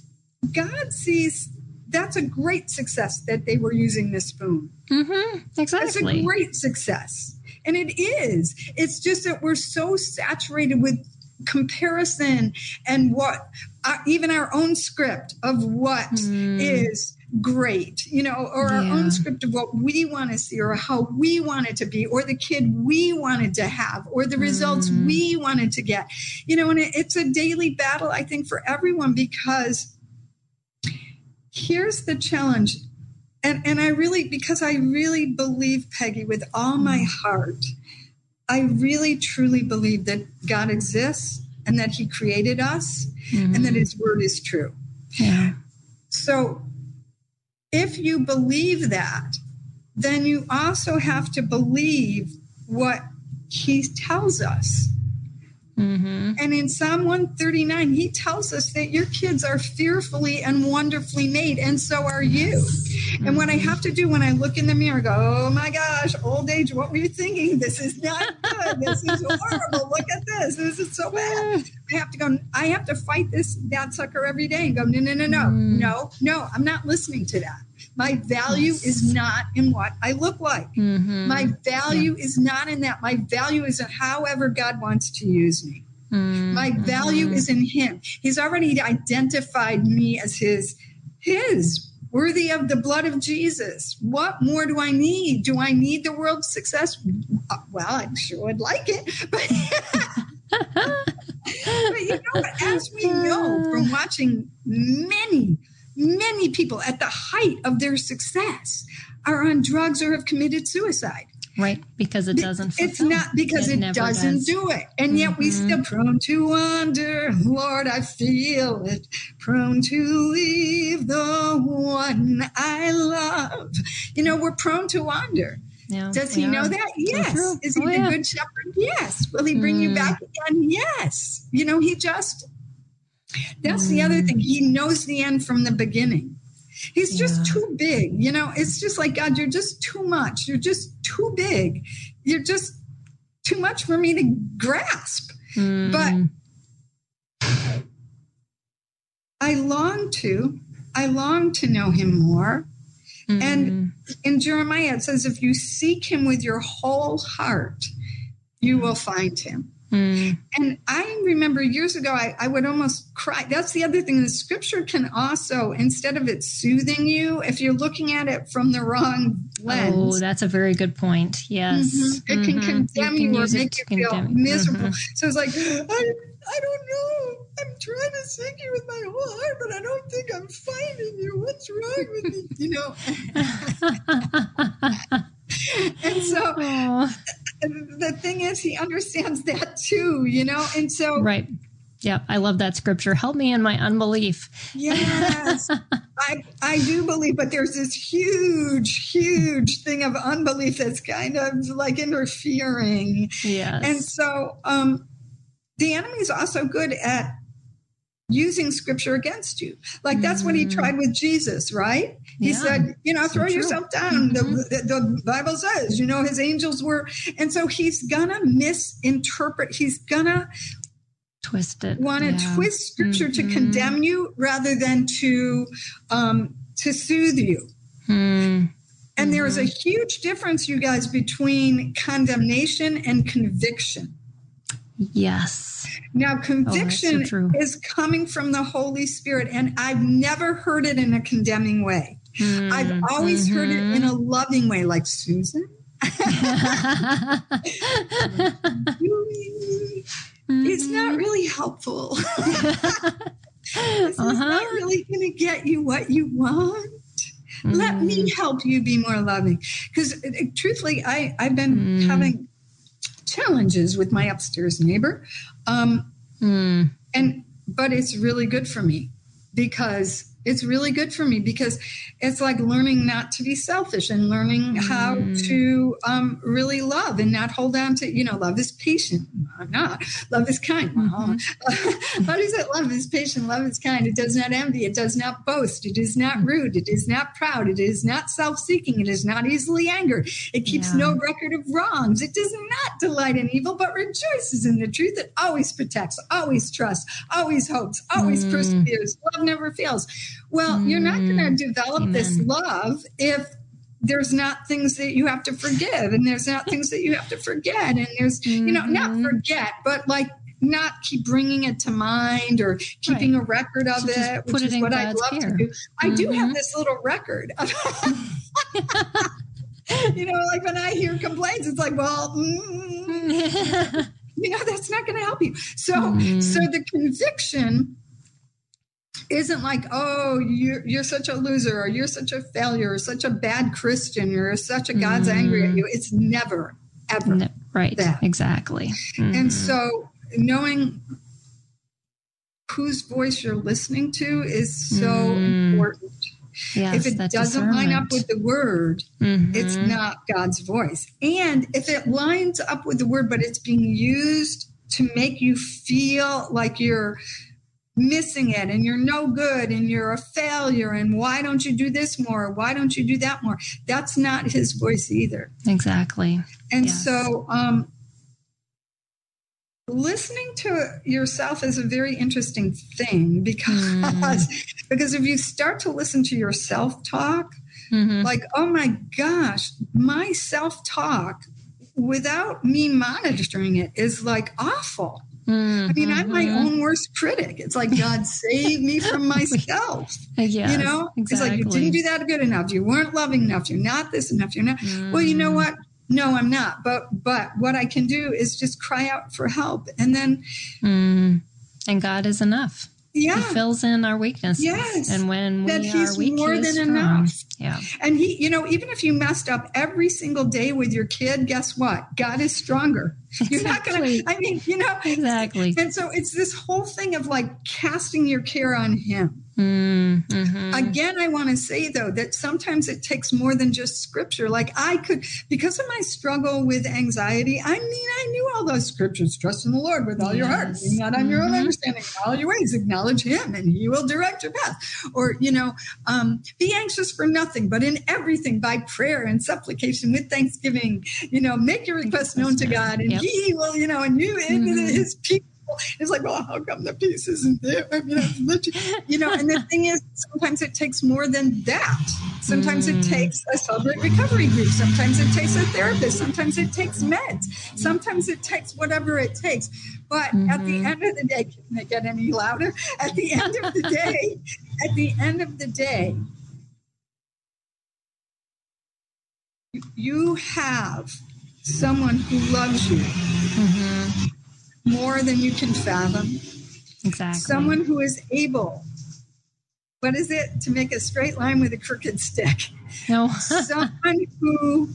God sees that's a great success that they were using this spoon. Mm-hmm. Exactly. That's a great success. And it is. It's just that we're so saturated with comparison and what uh, even our own script of what mm. is great, you know, or yeah. our own script of what we want to see or how we want it to be or the kid we wanted to have or the results mm. we wanted to get, you know, and it, it's a daily battle, I think, for everyone, because here's the challenge. And, and I really, because I really believe, Peggy, with all my heart, I really, truly believe that God exists and that he created us mm-hmm. and that his word is true. Yeah. So if you believe that, then you also have to believe what he tells us. Mm-hmm. And in Psalm one thirty-nine, he tells us that your kids are fearfully and wonderfully made, and so are you. Mm-hmm. And what I have to do when I look in the mirror, go, oh my gosh, old age, what were you thinking? This is not good. This is horrible. Look at this. This is so bad. I have to go, I have to fight this dad sucker every day and go, no, no, no, no, mm. no, no, I'm not listening to that. My value yes. is not in what I look like. Mm-hmm. My value yeah. is not in that. My value is in however God wants to use me. Mm-hmm. My value is in him. He's already identified me as his, his, worthy of the blood of Jesus. What more do I need? Do I need the world's success? Well, I sure would like it. But, but you know what? As we know from watching many Many people at the height of their success are on drugs or have committed suicide. Right, because it doesn't fulfill. It's not because it, it doesn't does. do it. And mm-hmm. yet we still prone to wander. Lord, I feel it. Prone to leave the one I love. You know, we're prone to wander. Yeah, Does he know that? Yes. So Is he oh, the yeah. good shepherd? Yes. Will he bring mm. you back again? Yes. You know, he just... That's mm. the other thing. He knows the end from the beginning. He's yeah. just too big. You know, it's just like, God, you're just too much. You're just too big. You're just too much for me to grasp. Mm. But I long to, I long to know him more. Mm. And in Jeremiah, it says, if you seek him with your whole heart, you will find him. Mm. And I remember years ago, I, I would almost cry. That's the other thing. The scripture can also, instead of it soothing you, if you're looking at it from the wrong lens. Oh, that's a very good point. Yes. Mm-hmm, it can mm-hmm. condemn you, can you or make you feel condemn. miserable. Mm-hmm. So it's like, I, I don't know. I'm trying to seek you with my whole heart, but I don't think I'm finding you. What's wrong with me? You know? And so... Oh. The thing is, he understands that too, you know? And so... Right. Yeah, I love that scripture. Help me in my unbelief. Yes. I I do believe, but there's this huge, huge thing of unbelief that's kind of like interfering. Yes. And so um, the enemy is also good at using scripture against you. Like that's mm. what he tried with Jesus, right? He yeah. said, you know, throw so yourself down. Mm-hmm. The, the, the Bible says, you know, his angels were. And so he's going to misinterpret. He's going to twist it. Want to yeah. twist scripture mm-hmm. to condemn you rather than to, um, to soothe you. Mm-hmm. And there is a huge difference, you guys, between condemnation and conviction. Yes. Now, conviction oh, so is coming from the Holy Spirit, and I've never heard it in a condemning way. Mm, I've always mm-hmm. heard it in a loving way, like, Susan? mm-hmm. It's not really helpful. this uh-huh. is not really going to get you what you want. Mm. Let me help you be more loving. Because truthfully, I, I've been mm. having challenges with my upstairs neighbor. Um, mm. and but it's really good for me because it's really good for me because it's like learning not to be selfish and learning how mm. to um, really love and not hold on to, you know, love is patient. Not love is kind. Mm-hmm. What is it? Love is patient. Love is kind. It does not envy. It does not boast. It is not rude. It is not proud. It is not self-seeking. It is not easily angered. It keeps yeah. no record of wrongs. It does not delight in evil, but rejoices in the truth. It always protects, always trusts, always hopes, always mm. perseveres. Love never fails. Well, mm. you're not going to develop Amen. This love if there's not things that you have to forgive and there's not things that you have to forget. And there's, mm-hmm. you know, not forget, but like not keep bringing it to mind or keeping right. a record of so it, which is what God's I'd love care. To do. I mm-hmm. do have this little record. You know, like when I hear complaints, it's like, well, mm, you know, that's not going to help you. So, mm. so the conviction isn't like, oh, you're, you're such a loser or you're such a failure or such a bad Christian or such a God's mm. angry at you. It's never, ever no, right. that. Exactly. Mm. And so knowing whose voice you're listening to is so mm. important. Yes, if it doesn't line up with the word, mm-hmm. it's not God's voice. And if it lines up with the word, but it's being used to make you feel like you're missing it and you're no good and you're a failure and why don't you do this more? Why don't you do that more? That's not his voice either. Exactly. And yes. so um, listening to yourself is a very interesting thing because, mm. because if you start to listen to your self-talk, mm-hmm. like, oh my gosh, my self-talk without me monitoring it is like awful. Mm-hmm. I mean, I'm my own worst critic. It's like, God, save me from myself. Yes, you know, exactly. It's like, you didn't do that good enough. You weren't loving enough. You're not this enough. You're not. Mm. Well, you know what? No, I'm not. But but what I can do is just cry out for help. And then. Mm. And God is enough. Yeah. He fills in our weaknesses. Yes. And when we that he's are weak, more he is than strong. enough. Yeah. And he, you know, even if you messed up every single day with your kid, guess what? God is stronger. Exactly. You're not going to, I mean, you know. Exactly. And so it's this whole thing of like casting your care on him. Mm-hmm. Again, I want to say, though, that sometimes it takes more than just scripture. Like I could, because of my struggle with anxiety, I mean, I knew all those scriptures. Trust in the Lord with all yes. your heart. Lean not on mm-hmm. your own understanding. In all your ways, acknowledge him and he will direct your path. Or, you know, um, be anxious for nothing, but in everything by prayer and supplication with thanksgiving, you know, make your requests known to God and yep. he will, you know, and you and mm-hmm. his people. It's like, well, how come the peace isn't there? I mean, you know, and the thing is, sometimes it takes more than that. Sometimes mm. it takes a Celebrate Recovery group. Sometimes it takes a therapist. Sometimes it takes meds. Sometimes it takes whatever it takes. But mm-hmm. at the end of the day, can it get any louder? At the end of the day, at the end of the day, you have someone who loves you. Mm-hmm. More than you can fathom. Exactly. Someone who is able, what is it, to make a straight line with a crooked stick? No. Someone who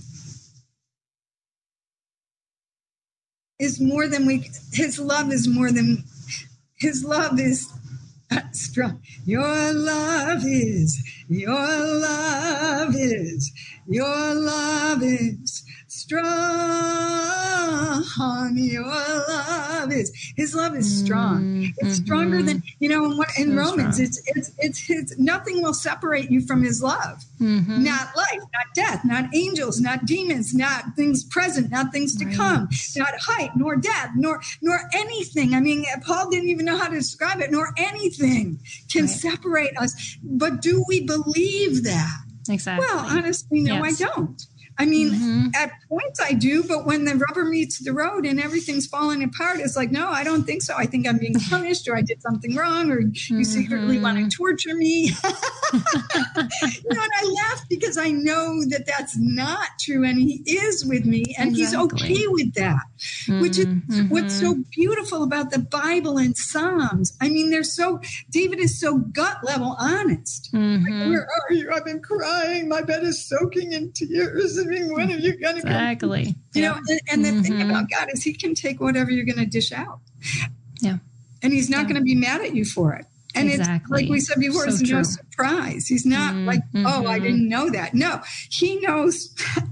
is more than we, his love is more than, his love is strong. Your love is, your love is, your love is strong. Your love is, his love is strong. Mm-hmm. It's stronger than, you know, in, what, in so Romans, strong. it's, it's, it's his, nothing will separate you from his love. Mm-hmm. Not life, not death, not angels, not demons, not things present, not things to right. come, not height, nor depth, nor, nor anything. I mean, Paul didn't even know how to describe it, nor anything can right. separate us. But do we believe that? Exactly. Well, honestly, no, yes. I don't. I mean, mm-hmm. at points I do, but when the rubber meets the road and everything's falling apart, it's like, no, I don't think so. I think I'm being punished, or I did something wrong, or you mm-hmm. secretly want to torture me. You know, and I laugh because I know that that's not true, and he is with me, and exactly. he's okay with that, mm-hmm. which is mm-hmm. what's so beautiful about the Bible and Psalms. I mean, they're so, David is so gut level honest. Mm-hmm. Like, where are you? I've been crying. My bed is soaking in tears. I mean, when are you going to exactly. go? You yeah. know, and, and the mm-hmm. thing about God is he can take whatever you're going to dish out. Yeah. And he's not yeah. going to be mad at you for it. And exactly. it's like we said before, so it's true. No surprise. He's not mm-hmm. like, oh, I didn't know that. No, he knows.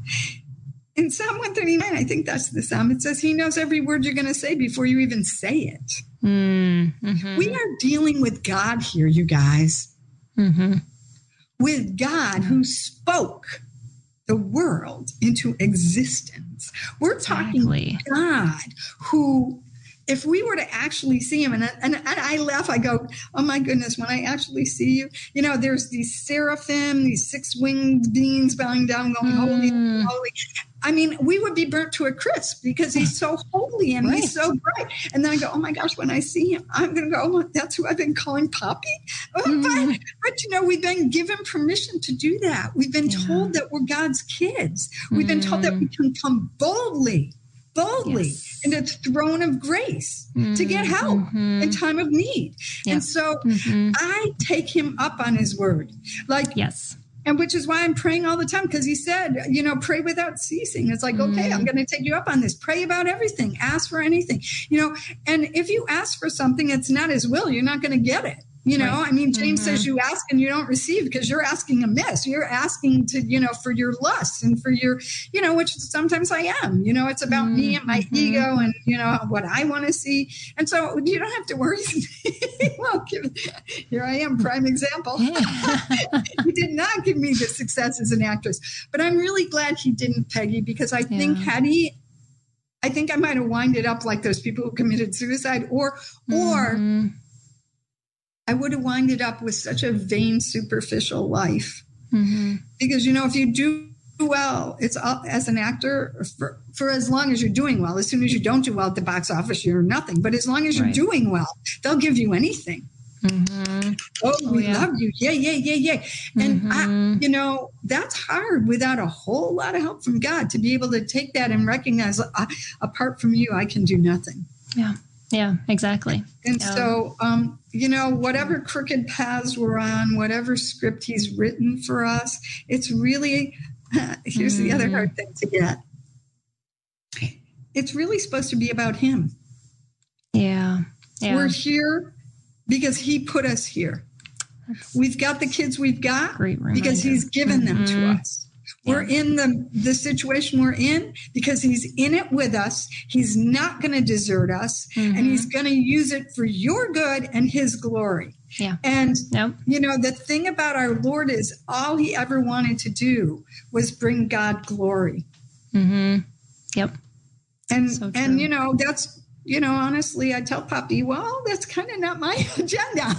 In Psalm one thirty-nine, I think that's the Psalm. It says he knows every word you're going to say before you even say it. Mm-hmm. We are dealing with God here, you guys. Mm-hmm. With God who spoke the world into existence. We're talking exactly. God who, if we were to actually see him, and, and, and I laugh, I go, oh my goodness, when I actually see you, you know, there's these seraphim, these six-winged beings bowing down, going, mm. holy, holy. I mean, we would be burnt to a crisp because he's so holy and right. he's so bright. And then I go, oh my gosh, when I see him, I'm going to go, oh, that's who I've been calling Poppy. Mm. But, but, you know, we've been given permission to do that. We've been yeah. told that we're God's kids. We've mm. been told that we can come boldly. boldly yes. in the throne of grace mm-hmm. to get help mm-hmm. in time of need. Yep. And so mm-hmm. I take him up on his word. Like, yes. And which is why I'm praying all the time, because he said, you know, pray without ceasing. It's like, mm-hmm. okay, I'm going to take you up on this. Pray about everything. Ask for anything, you know, and if you ask for something, it's not his will. You're not going to get it. You know, right. I mean, James mm-hmm. says you ask and you don't receive because you're asking amiss. You're asking to, you know, for your lusts and for your, you know, which sometimes I am. You know, it's about mm-hmm. me and my ego and, you know, what I want to see. And so you don't have to worry. Well, give, here I am, prime example. He did not give me the success as an actress. But I'm really glad he didn't, Peggy, because I yeah. think had he, I think I might have winded up like those people who committed suicide or, or, mm-hmm. I would have winded up with such a vain, superficial life. Mm-hmm. Because, you know, if you do well, it's all, as an actor, for, for as long as you're doing well. As soon as you don't do well at the box office, you're nothing. But as long as you're right. doing well, they'll give you anything. Mm-hmm. Oh, we oh, yeah. love you. Yeah, yeah, yeah, yeah. And, mm-hmm. I, you know, that's hard without a whole lot of help from God to be able to take that and recognize, uh, apart from you, I can do nothing. Yeah. Yeah, exactly. And yeah. so, um, you know, whatever crooked paths we're on, whatever script he's written for us, it's really, uh, here's mm-hmm. the other hard thing to get. It's really supposed to be about him. Yeah. yeah. We're here because he put us here. That's we've got the kids we've got because he's given mm-hmm. them to us. We're yeah. in the, the situation we're in because he's in it with us. He's not going to desert us, mm-hmm. and he's going to use it for your good and his glory. Yeah. And, yep. you know, the thing about our Lord is all he ever wanted to do was bring God glory. Mm-hmm. Yep. And, so and, you know, that's, you know, honestly, I tell Poppy, well, that's kind of not my agenda.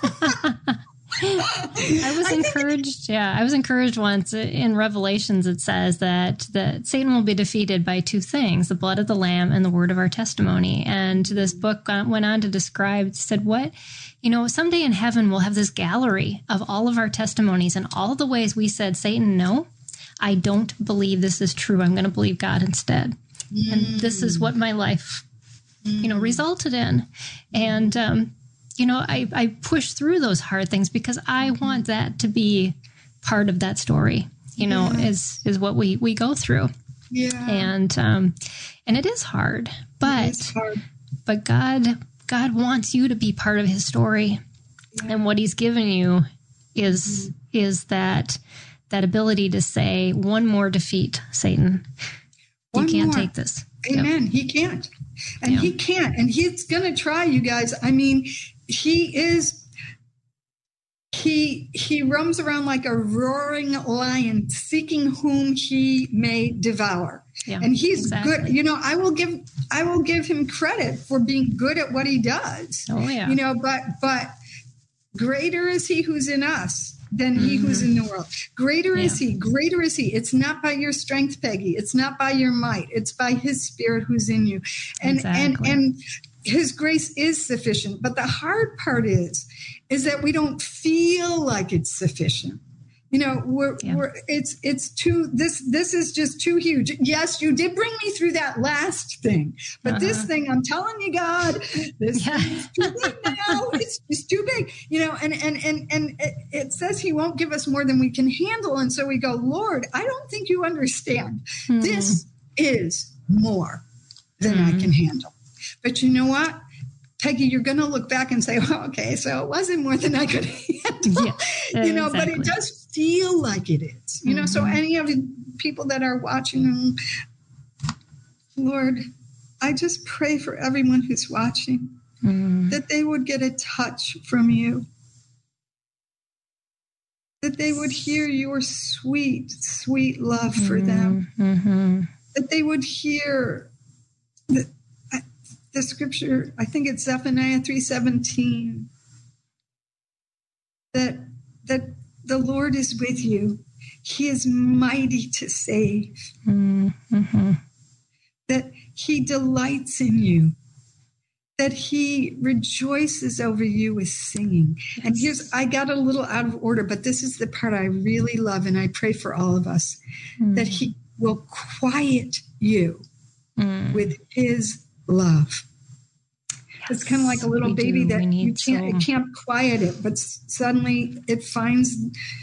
I was encouraged. Yeah, I was encouraged once in Revelations. It says that that Satan will be defeated by two things: the blood of the Lamb and the word of our testimony. And this book went on to describe, said, what, you know, someday in heaven we'll have this gallery of all of our testimonies and all the ways we said, Satan, no, I don't believe this is true. I'm going to believe God instead. Mm. And this is what my life, mm. you know, resulted in. And, um, You know, I, I push through those hard things because I want that to be part of that story, you know, yeah. is is what we, we go through. Yeah. And um, and it is hard, but it is hard. but God God wants you to be part of his story. Yeah. And what he's given you is mm-hmm. is that that ability to say, one more defeat, Satan. One you can't more. take this. Amen. Yep. He can't. And yeah. he can't. And he's going to try, you guys. I mean, he is, he, he roams around like a roaring lion, seeking whom he may devour. Yeah, and he's exactly. good. You know, I will give, I will give him credit for being good at what he does. Oh yeah. You know, but, but greater is he who's in us than he who's in the world. Greater yeah. is he, greater is he. It's not by your strength, Peggy. It's not by your might. It's by his spirit who's in you. And exactly. and and his grace is sufficient. But the hard part is, is that we don't feel like it's sufficient. You know, we're, yeah. we're it's it's too this this is just too huge. Yes, you did bring me through that last thing, but uh-huh. this thing, I'm telling you, God, this yeah. is too big now. It's just too big. You know, and and and and it, it says He won't give us more than we can handle, and so we go, Lord, I don't think you understand. Mm-hmm. This is more than mm-hmm. I can handle. But you know what? Peggy, you're going to look back and say, well, okay, so it wasn't more than I could handle, yeah, you know, exactly. but it does feel like it is, you mm-hmm. know, so any of the people that are watching, Lord, I just pray for everyone who's watching mm-hmm. that they would get a touch from you, that they would hear your sweet, sweet love mm-hmm. for them, mm-hmm. that they would hear that. The scripture, I think it's Zephaniah three seventeen, that that the Lord is with you. He is mighty to save. Mm-hmm. That he delights in you. That he rejoices over you with singing. Yes. And here's, I got a little out of order, but this is the part I really love, and I pray for all of us, mm. that he will quiet you mm. with his love. Yes, it's kind of like a little baby do. that you can't, so... it can't quiet it, but suddenly it finds,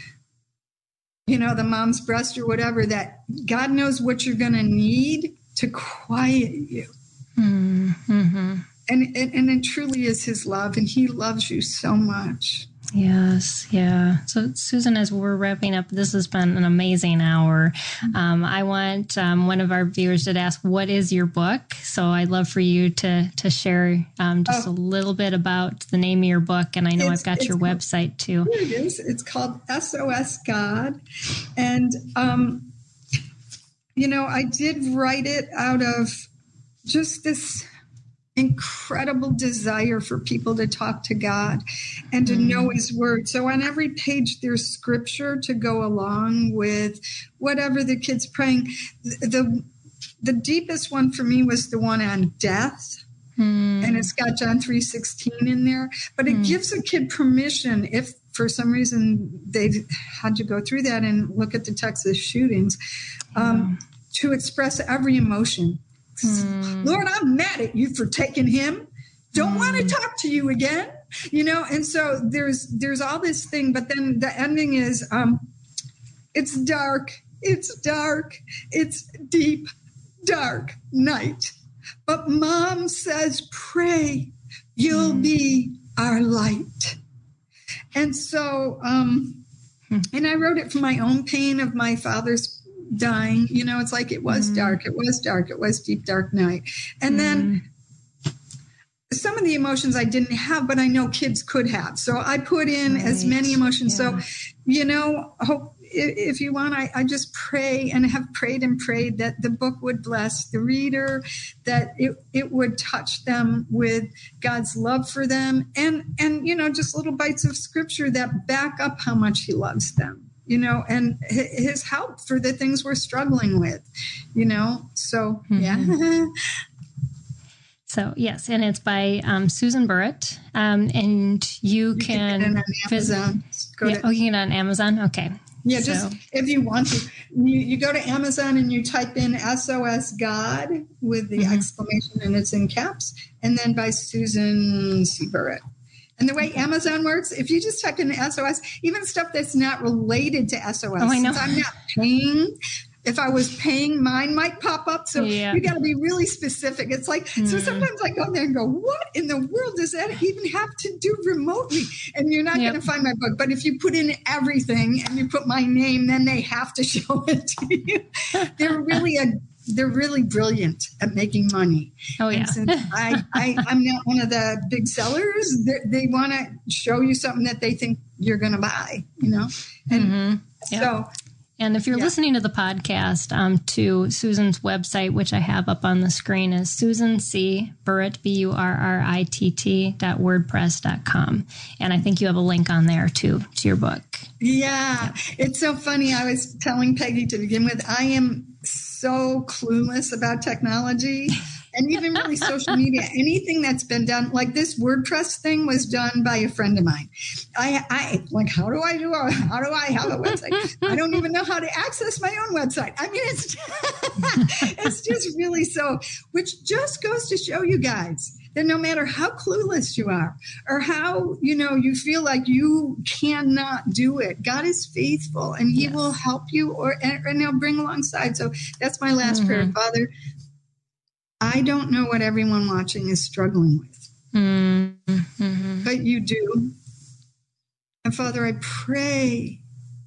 you know, the mom's breast or whatever, that God knows what you're going to need to quiet you. Mm-hmm. And, and, and it truly is his love, and he loves you so much. Yes, yeah. So, Susan, as we're wrapping up, this has been an amazing hour. Um, I want um, one of our viewers to ask, what is your book? So I'd love for you to to share um, just oh, a little bit about the name of your book. And I know I've got your called, website, too. Here it is. It's called S O S God. And, um, you know, I did write it out of just this incredible desire for people to talk to God and to mm. know his word. So on every page, there's scripture to go along with whatever the kid's praying. The, the, the deepest one for me was the one on death. Mm. And it's got John three sixteen in there, but it mm. gives a kid permission, if for some reason they had to go through that and look at the Texas shootings, um, yeah. to express every emotion. Mm. Lord, I'm mad at you for taking him. Don't mm. want to talk to you again. You know, and so there's there's all this thing, but then the ending is um, it's dark, it's dark, it's deep, dark night. But Mom says, pray, you'll mm. be our light. And so, um, mm. and I wrote it from my own pain of my father's dying. You know, it's like it was mm. dark, it was dark, it was deep, dark night. And mm. then some of the emotions I didn't have, but I know kids could have. So I put in right. as many emotions. Yeah. So, you know, hope if you want, I, I just pray and have prayed and prayed that the book would bless the reader, that it, it would touch them with God's love for them. And, and, you know, just little bites of scripture that back up how much he loves them, you know, and his help for the things we're struggling with, you know. So, mm-hmm. yeah. So, yes, and it's by um, Susan Burritt, um, and you, you can, can get it on Amazon. Go yeah, to, oh, you can get it on Amazon? Okay. Yeah, so. Just if you want to. You, you go to Amazon and you type in S O S God with the mm-hmm. exclamation, and it's in caps, and then by Susan C. Burritt. And the way Amazon works, if you just type in S O S, even stuff that's not related to S O S, oh, I know. Since I'm not paying, if I was paying, mine might pop up. So yeah. you got to be really specific. It's like, mm. so sometimes I go there and go, what in the world does that even have to do remotely? And you're not yep. going to find my book. But if you put in everything and you put my name, then they have to show it to you. They're really a They're really brilliant at making money. Oh, yeah. And since I, I, I'm not one of the big sellers, they, they want to show you something that they think you're going to buy, you know? And mm-hmm. yep. so... And if you're yeah. listening to the podcast, um, to Susan's website, which I have up on the screen, is Susan C. Burritt, B U R R I T T, dot wordpress dot com. And I think you have a link on there, too, to your book. Yeah, it's so funny. I was telling Peggy to begin with, I am so clueless about technology and even really social media. Anything that's been done, like this WordPress thing was done by a friend of mine. I, I like, how do I do a, how do I have a website? I don't even know how to access my own website. I mean, it's, it's just really so, which just goes to show you guys that no matter how clueless you are or how, you know, you feel like you cannot do it, God is faithful and he yes. will help you or and, and he'll bring alongside. So that's my last mm-hmm. prayer. Father, I don't know what everyone watching is struggling with, mm-hmm. but you do. And Father, I pray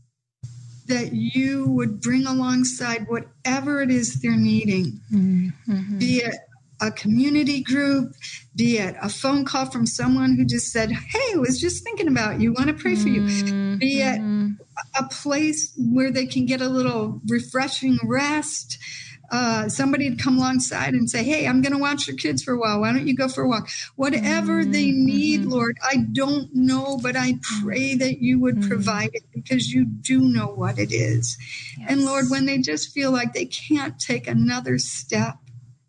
that you would bring alongside whatever it is they're needing, mm-hmm. be it a community group, be it a phone call from someone who just said, hey, I was just thinking about you, want to pray for you, mm-hmm. be it a place where they can get a little refreshing rest, uh, somebody to come alongside and say, hey, I'm going to watch your kids for a while. Why don't you go for a walk? Whatever mm-hmm. they need, Lord, I don't know, but I pray that you would mm-hmm. provide it because you do know what it is. Yes. And Lord, when they just feel like they can't take another step,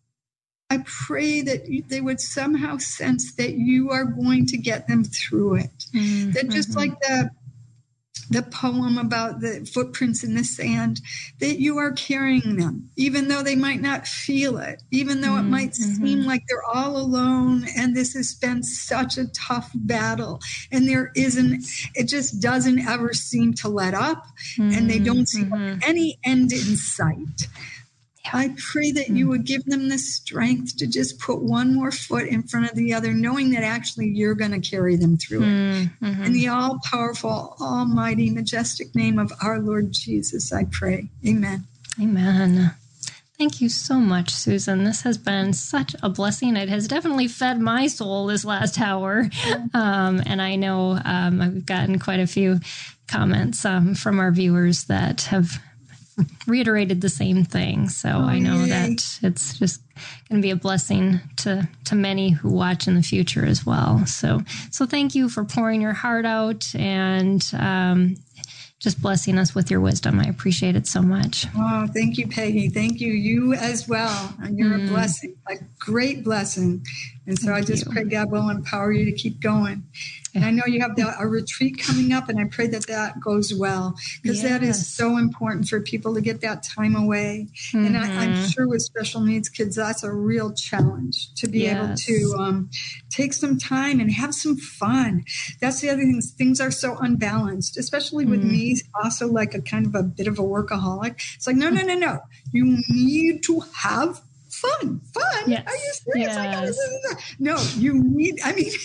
I pray that they would somehow sense that you are going to get them through it. Mm-hmm. That just mm-hmm. like the the poem about the footprints in the sand, that you are carrying them, even though they might not feel it, even though mm-hmm. it might mm-hmm. seem like they're all alone and this has been such a tough battle and there isn't, it just doesn't ever seem to let up mm-hmm. and they don't see mm-hmm. any end in sight. I pray that you would give them the strength to just put one more foot in front of the other, knowing that actually you're going to carry them through it. Mm-hmm. In the all-powerful, almighty, majestic name of our Lord Jesus, I pray. Amen. Amen. Thank you so much, Susan. This has been such a blessing. It has definitely fed my soul this last hour. Um, and I know um, I've gotten quite a few comments um, from our viewers that have reiterated the same thing. So oh, I know yay. that it's just going to be a blessing to, to many who watch in the future as well. So, so thank you for pouring your heart out and um, just blessing us with your wisdom. I appreciate it so much. Oh, thank you, Peggy. Thank you. You as well. And you're mm. a blessing, a great blessing. And so thank I just you. pray God will empower you to keep going. And I know you have the, a retreat coming up, and I pray that that goes well, because yes. that is so important for people to get that time away. Mm-hmm. And I, I'm sure with special needs kids, that's a real challenge to be yes. able to um, take some time and have some fun. That's the other thing. Things are so unbalanced, especially with mm-hmm. me, also like a kind of a bit of a workaholic. It's like, no, no, no, no. You need to have fun. Fun? Yes. Are you serious? Yes. I gotta, no, you need, I mean.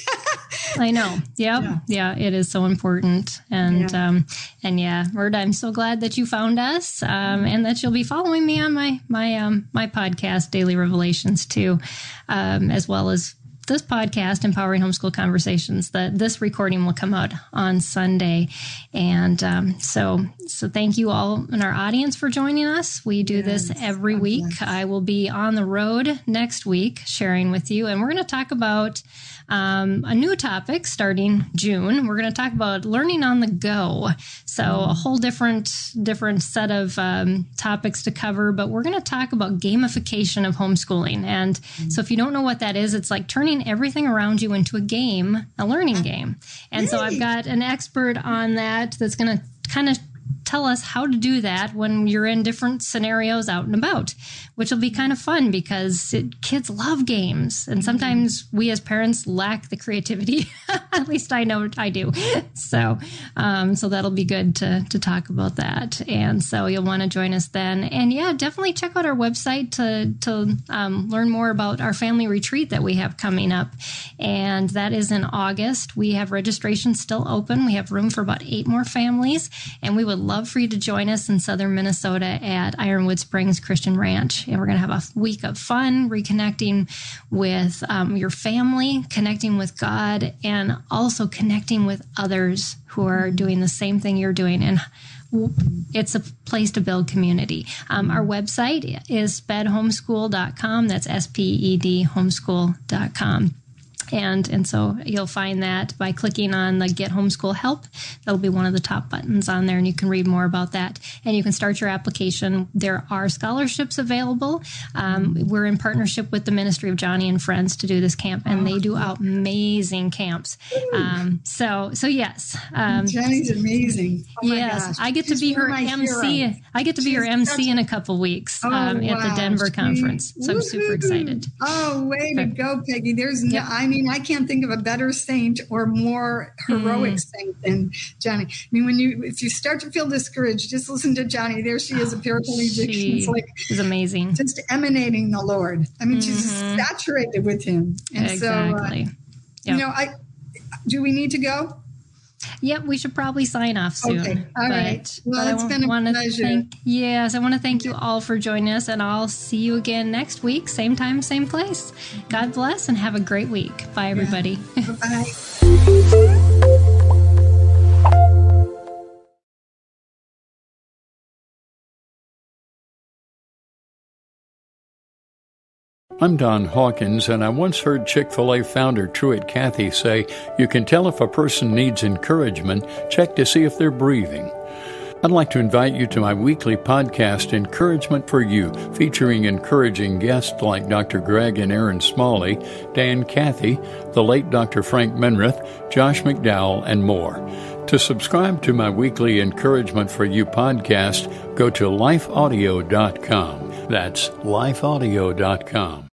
I know. Yep. Yeah. Yeah. It is so important. And, yeah. um, and yeah, Word, I'm so glad that you found us, um, and that you'll be following me on my, my, um, my podcast, Daily Revelations too, um, as well as this podcast, Empowering Homeschool Conversations. That this recording will come out on Sunday. And um, so so thank you all in our audience for joining us. We do yes, this every God week. Bless. I will be on the road next week sharing with you. And we're going to talk about um, a new topic starting June. We're going to talk about learning on the go. So mm. a whole different, different set of um, topics to cover. But we're going to talk about gamification of homeschooling. And mm. so if you don't know what that is, it's like turning everything around you into a game, a learning game. And Yay. so I've got an expert on that that's going to kind of tell us how to do that when you're in different scenarios out and about, which will be kind of fun because it, kids love games. And sometimes we as parents lack the creativity. At least I know I do. So, um, so that'll be good to, to talk about that. And so you'll want to join us then. And yeah, definitely check out our website to, to, um, learn more about our family retreat that we have coming up. And that is in August. We have registration still open. We have room for about eight more families, and we would love for you to join us in southern Minnesota at Ironwood Springs Christian Ranch. And we're going to have a week of fun, reconnecting with um, your family, connecting with God, and also connecting with others who are doing the same thing you're doing. And it's a place to build community. Um, our website is sped homeschool dot com. That's S P E D homeschool dot com. And and so you'll find that by clicking on the Get Homeschool Help. That'll be one of the top buttons on there, and you can read more about that. And you can start your application. There are scholarships available. Um, we're in partnership with the Ministry of Johnny and Friends to do this camp, and they do amazing camps. Um, so so yes, um, Johnny's amazing. Oh my yes, gosh. I get She's to be her M C. hero. I get to be She's her M C such- in a couple weeks Oh, um, at the wow. Denver She- conference. So I'm super Woo-hoo. excited. Oh, way to go, Peggy. There's no, Yep. I mean, I can't think of a better saint or more heroic Mm. saint than Johnny. I mean, when you, if you start to feel discouraged, just listen to Johnny. There she is, a paraplegic. She It's like is amazing. just emanating the Lord. I mean, she's Mhm. saturated with him. And Exactly. so, uh, Yep. you know, I, do we need to go? Yep, we should probably sign off soon. Okay, all but, right. Well, but it's I been a wanna pleasure. Thank, yes, I want to thank you all for joining us, and I'll see you again next week, same time, same place. God bless, and have a great week. Bye, everybody. Bye-bye. I'm Don Hawkins, and I once heard Chick-fil-A founder Truett Cathy say, "You can tell if a person needs encouragement, check to see if they're breathing." I'd like to invite you to my weekly podcast, Encouragement for You, featuring encouraging guests like Doctor Greg and Aaron Smalley, Dan Cathy, the late Doctor Frank Menrith, Josh McDowell, and more. To subscribe to my weekly Encouragement for You podcast, go to life audio dot com. That's life audio dot com.